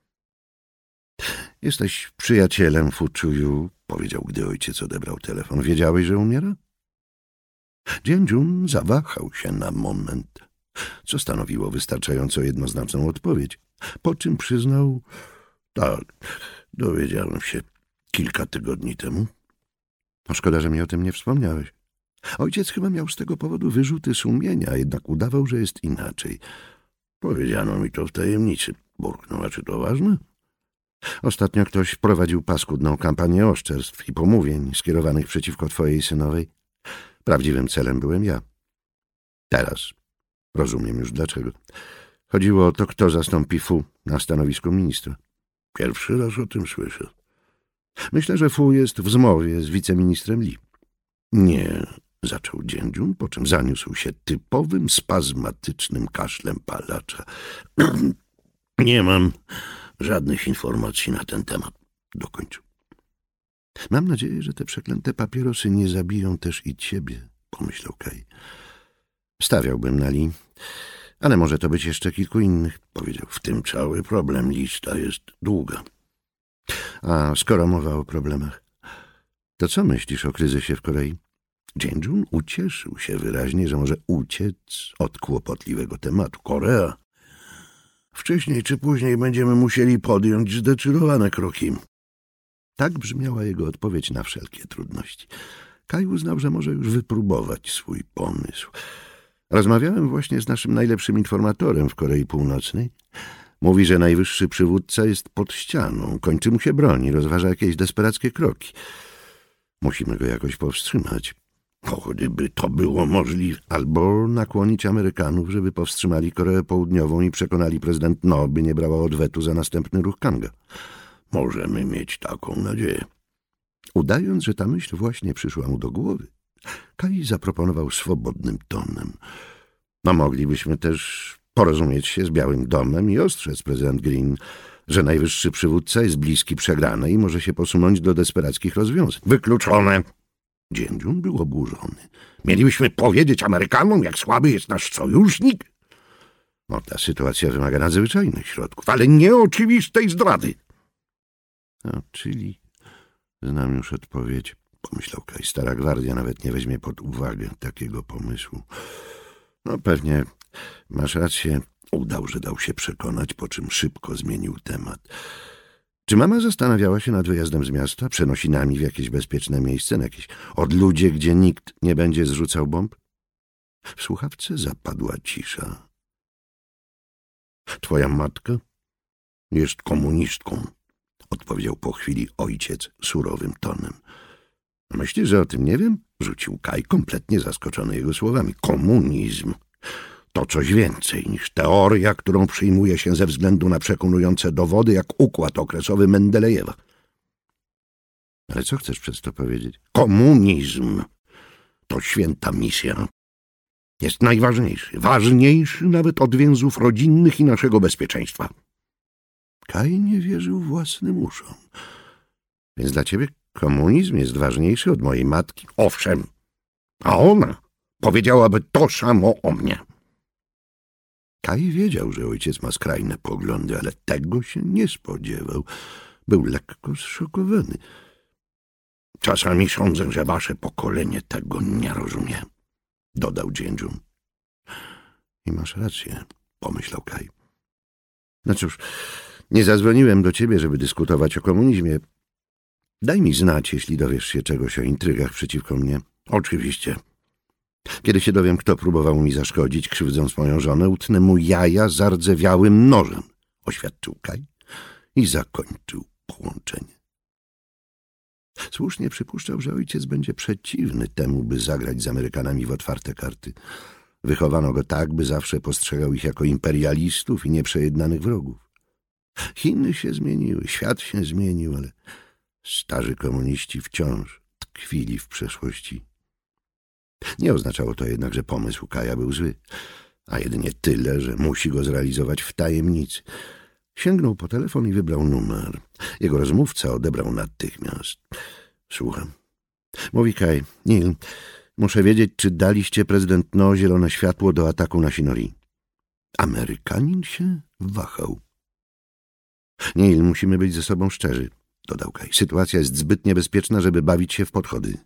Jesteś przyjacielem Fu Chuyu, powiedział, gdy ojciec odebrał telefon. Wiedziałeś, że umiera? Dzień-Jun zawahał się na moment, co stanowiło wystarczająco jednoznaczną odpowiedź, po czym przyznał: tak, dowiedziałem się kilka tygodni temu. No szkoda, że mi o tym nie wspomniałeś. Ojciec chyba miał z tego powodu wyrzuty sumienia, jednak udawał, że jest inaczej. Powiedziano mi to w tajemnicy, burknął. A czy to ważne? Ostatnio ktoś prowadził paskudną kampanię oszczerstw i pomówień skierowanych przeciwko twojej synowej. Prawdziwym celem byłem ja. Teraz rozumiem już dlaczego. Chodziło o to, kto zastąpi Fu na stanowisku ministra. Pierwszy raz o tym słyszę. Myślę, że Fu jest w zmowie z wiceministrem Lee. Nie, zaczął Dzień-Jun, po czym zaniósł się typowym, spazmatycznym kaszlem palacza. Nie mam żadnych informacji na ten temat, dokończył. Mam nadzieję, że te przeklęte papierosy nie zabiją też i ciebie, pomyślał Kaj. Stawiałbym na Lee, ale może to być jeszcze kilku innych, powiedział. W tym cały problem, lista jest długa. A skoro mowa o problemach, to co myślisz o kryzysie w Korei? Dzień-Jun ucieszył się wyraźnie, że może uciec od kłopotliwego tematu. Korea. Wcześniej czy później będziemy musieli podjąć zdecydowane kroki. Tak brzmiała jego odpowiedź na wszelkie trudności. Kaj uznał, że może już wypróbować swój pomysł. Rozmawiałem właśnie z naszym najlepszym informatorem w Korei Północnej. Mówi, że najwyższy przywódca jest pod ścianą, kończy mu się broń i rozważa jakieś desperackie kroki. Musimy go jakoś powstrzymać. O, gdyby to było możliwe. Albo nakłonić Amerykanów, żeby powstrzymali Koreę Południową i przekonali prezydent No, by nie brała odwetu za następny ruch Kanga. Możemy mieć taką nadzieję. Udając, że ta myśl właśnie przyszła mu do głowy, Kai zaproponował swobodnym tonem. No, moglibyśmy też porozumieć się z Białym Domem i ostrzec prezydent Green, że najwyższy przywódca jest bliski przegranej i może się posunąć do desperackich rozwiązań. Wykluczone! Dzień-Jun był oburzony. Mielibyśmy powiedzieć Amerykanom, jak słaby jest nasz sojusznik? No, ta sytuacja wymaga nadzwyczajnych środków, ale nie oczywistej zdrady. No, czyli znam już odpowiedź, pomyślał Kaj. Stara gwardia nawet nie weźmie pod uwagę takiego pomysłu. No, pewnie masz rację. Udał, że dał się przekonać, po czym szybko zmienił temat. Czy mama zastanawiała się nad wyjazdem z miasta, przenosinami w jakieś bezpieczne miejsce, na jakieś odludzie, gdzie nikt nie będzie zrzucał bomb? W słuchawce zapadła cisza. Twoja matka jest komunistką, odpowiedział po chwili ojciec surowym tonem. Myślisz, że o tym nie wiem? Rzucił Kaj, kompletnie zaskoczony jego słowami. Komunizm To coś więcej niż teoria, którą przyjmuje się ze względu na przekonujące dowody, jak układ okresowy Mendelejewa. Ale co chcesz przez to powiedzieć? Komunizm to święta misja. Jest najważniejszy, ważniejszy nawet od więzów rodzinnych i naszego bezpieczeństwa. Kaj nie wierzył własnym uszom. Więc dla ciebie komunizm jest ważniejszy od mojej matki? Owszem, a ona powiedziałaby to samo o mnie. Kaj wiedział, że ojciec ma skrajne poglądy, ale tego się nie spodziewał. Był lekko zszokowany. Czasami sądzę, że wasze pokolenie tego nie rozumie, dodał Dziędżum. I masz rację, pomyślał Kaj. No cóż, nie zadzwoniłem do ciebie, żeby dyskutować o komunizmie. Daj mi znać, jeśli dowiesz się czegoś o intrygach przeciwko mnie. Oczywiście. Kiedy się dowiem, kto próbował mi zaszkodzić, krzywdząc moją żonę, utnę mu jaja zardzewiałym nożem, oświadczył Kaj i zakończył połączenie. Słusznie przypuszczał, że ojciec będzie przeciwny temu, by zagrać z Amerykanami w otwarte karty. Wychowano go tak, by zawsze postrzegał ich jako imperialistów i nieprzejednanych wrogów. Chiny się zmieniły, świat się zmienił, ale starzy komuniści wciąż tkwili w przeszłości. Nie oznaczało to jednak, że pomysł Kaja był zły, a jedynie tyle, że musi go zrealizować w tajemnicy. Sięgnął po telefon i wybrał numer. Jego rozmówca odebrał natychmiast. Słucham. Mówi Kaj. Neil, muszę wiedzieć, czy daliście prezydent No zielone światło do ataku na Sinori. Amerykanin się wahał. Neil, musimy być ze sobą szczerzy, dodał Kaj. Sytuacja jest zbyt niebezpieczna, żeby bawić się w podchody.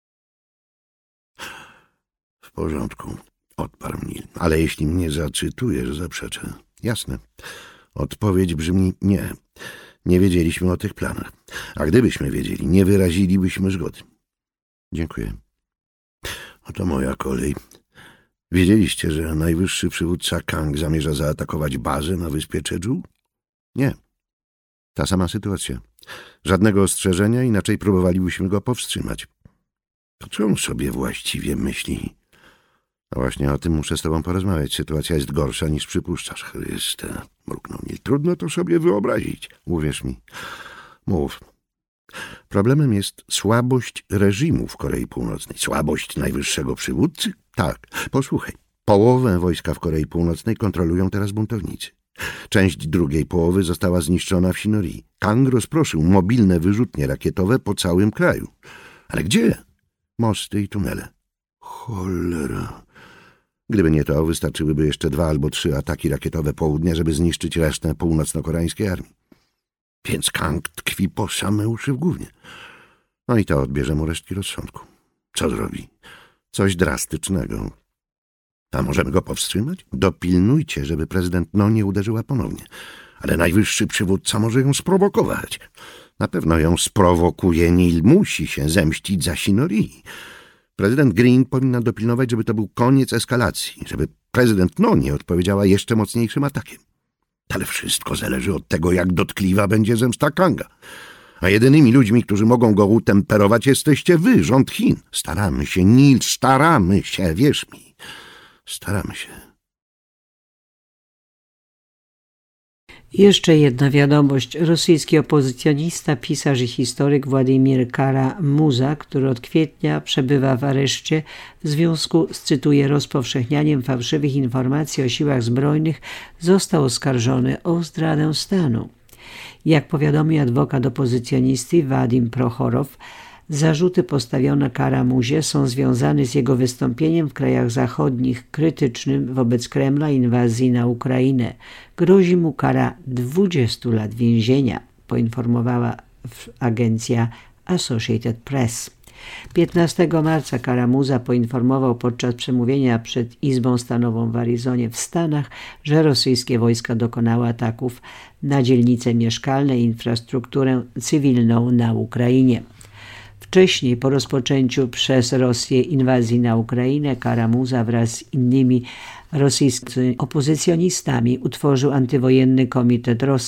W porządku, odparł Neil. Ale jeśli mnie zacytujesz, zaprzeczę. Jasne. Odpowiedź brzmi nie. Nie wiedzieliśmy o tych planach. A gdybyśmy wiedzieli, nie wyrazilibyśmy zgody. Dziękuję. Oto moja kolej. Wiedzieliście, że najwyższy przywódca Kang zamierza zaatakować bazę na wyspie Jeju? Nie. Ta sama sytuacja. Żadnego ostrzeżenia, inaczej próbowalibyśmy go powstrzymać. To co on sobie właściwie myśli? No właśnie o tym muszę z tobą porozmawiać. Sytuacja jest gorsza niż przypuszczasz. Chryste, mruknął Neil. Trudno to sobie wyobrazić. Uwierz mi. Mów. Problemem jest słabość reżimu w Korei Północnej. Słabość najwyższego przywódcy? Tak. Posłuchaj. Połowę wojska w Korei Północnej kontrolują teraz buntownicy. Część drugiej połowy została zniszczona w Sinori. Kang rozproszył mobilne wyrzutnie rakietowe po całym kraju. Ale gdzie? Mosty i tunele. Cholera. Gdyby nie to, wystarczyłyby jeszcze 2 albo 3 ataki rakietowe południa, żeby zniszczyć resztę północno-koreańskiej armii. Więc Kang tkwi po same uszy w gównie. No i to odbierze mu resztki rozsądku. Co zrobi? Coś drastycznego. A możemy go powstrzymać? Dopilnujcie, żeby prezydent No nie uderzyła ponownie. Ale najwyższy przywódca może ją sprowokować. Na pewno ją sprowokuje. Neil musi się zemścić za Sinori. Prezydent Green powinna dopilnować, żeby to był koniec eskalacji, żeby prezydent No nie odpowiedziała jeszcze mocniejszym atakiem. Ale wszystko zależy od tego, jak dotkliwa będzie zemsta Kanga. A jedynymi ludźmi, którzy mogą go utemperować, jesteście wy, rząd Chin. Staramy się, Neil, staramy się, wierz mi. Staramy się. Jeszcze jedna wiadomość. Rosyjski opozycjonista, pisarz i historyk Władimir Kara-Muza, który od kwietnia przebywa w areszcie w związku z, cytuję, rozpowszechnianiem fałszywych informacji o siłach zbrojnych, został oskarżony o zdradę stanu. Jak powiadomił adwokat opozycjonisty Wadim Prochorow, zarzuty postawione Kara-Muzie są związane z jego wystąpieniem w krajach zachodnich krytycznym wobec Kremla inwazji na Ukrainę. Grozi mu kara 20 lat więzienia, poinformowała agencja Associated Press. 15 marca Kara-Muza poinformował podczas przemówienia przed Izbą Stanową w Arizonie w Stanach, że rosyjskie wojska dokonały ataków na dzielnice mieszkalne i infrastrukturę cywilną na Ukrainie. Wcześniej, po rozpoczęciu przez Rosję inwazji na Ukrainę, Kara-Muza wraz z innymi rosyjskimi opozycjonistami utworzył antywojenny Komitet Rosji.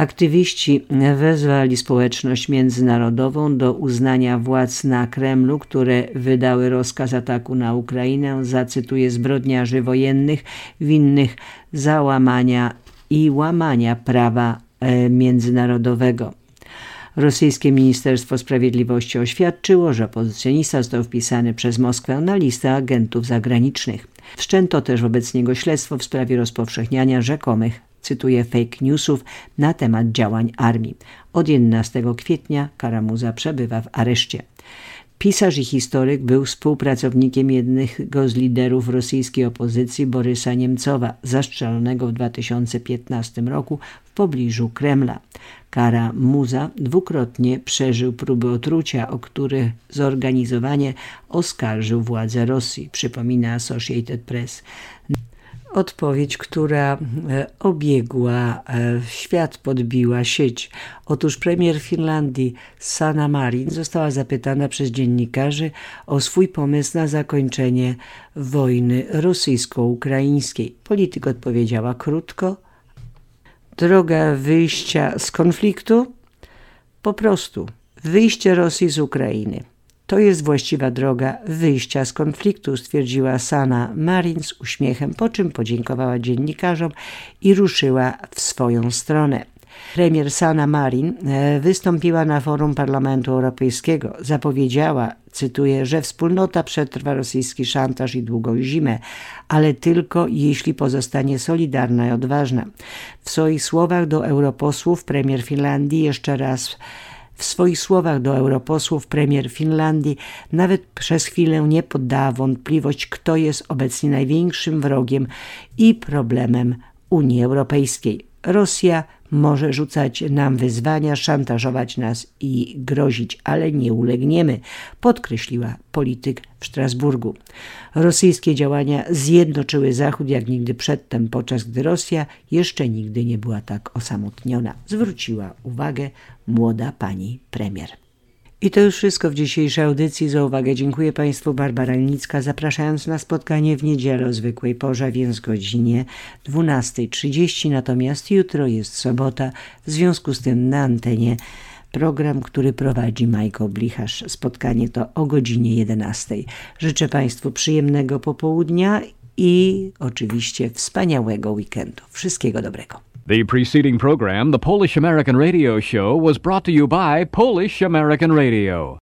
Aktywiści wezwali społeczność międzynarodową do uznania władz na Kremlu, które wydały rozkaz ataku na Ukrainę, zacytuję, zbrodniarzy wojennych winnych załamania i łamania prawa międzynarodowego. Rosyjskie Ministerstwo Sprawiedliwości oświadczyło, że opozycjonista został wpisany przez Moskwę na listę agentów zagranicznych. Wszczęto też wobec niego śledztwo w sprawie rozpowszechniania rzekomych, cytuję, fake newsów na temat działań armii. Od 11 kwietnia Kara-Muza przebywa w areszcie. Pisarz i historyk był współpracownikiem jednego z liderów rosyjskiej opozycji, Borysa Niemcowa, zastrzelonego w 2015 roku w pobliżu Kremla. Kara-Muza dwukrotnie przeżył próby otrucia, o których zorganizowanie oskarżył władze Rosji, przypomina Associated Press. Odpowiedź, która obiegła świat, podbiła sieć. Otóż premier Finlandii Sanna Marin została zapytana przez dziennikarzy o swój pomysł na zakończenie wojny rosyjsko-ukraińskiej. Polityk odpowiedziała krótko: droga wyjścia z konfliktu? Po prostu wyjście Rosji z Ukrainy. To jest właściwa droga wyjścia z konfliktu, stwierdziła Sanna Marin z uśmiechem, po czym podziękowała dziennikarzom i ruszyła w swoją stronę. Premier Sanna Marin wystąpiła na forum Parlamentu Europejskiego. Zapowiedziała, cytuję, że wspólnota przetrwa rosyjski szantaż i długą zimę, ale tylko jeśli pozostanie solidarna i odważna. W swoich słowach do europosłów premier Finlandii nawet przez chwilę nie poddała wątpliwość, kto jest obecnie największym wrogiem i problemem Unii Europejskiej. Rosja może rzucać nam wyzwania, szantażować nas i grozić, ale nie ulegniemy, podkreśliła polityk w Strasburgu. Rosyjskie działania zjednoczyły Zachód jak nigdy przedtem, podczas gdy Rosja jeszcze nigdy nie była tak osamotniona, zwróciła uwagę młoda pani premier. I to już wszystko w dzisiejszej audycji. Za uwagę dziękuję Państwu. Barbara Linicka, zapraszając na spotkanie w niedzielę o zwykłej porze, więc godzinie 12:30. Natomiast jutro jest sobota, w związku z tym na antenie program, który prowadzi Majko Blicharz. Spotkanie to o godzinie 11:00. Życzę Państwu przyjemnego popołudnia i oczywiście wspaniałego weekendu. Wszystkiego dobrego. The preceding program, the Polish American Radio Show, was brought to you by Polish American Radio.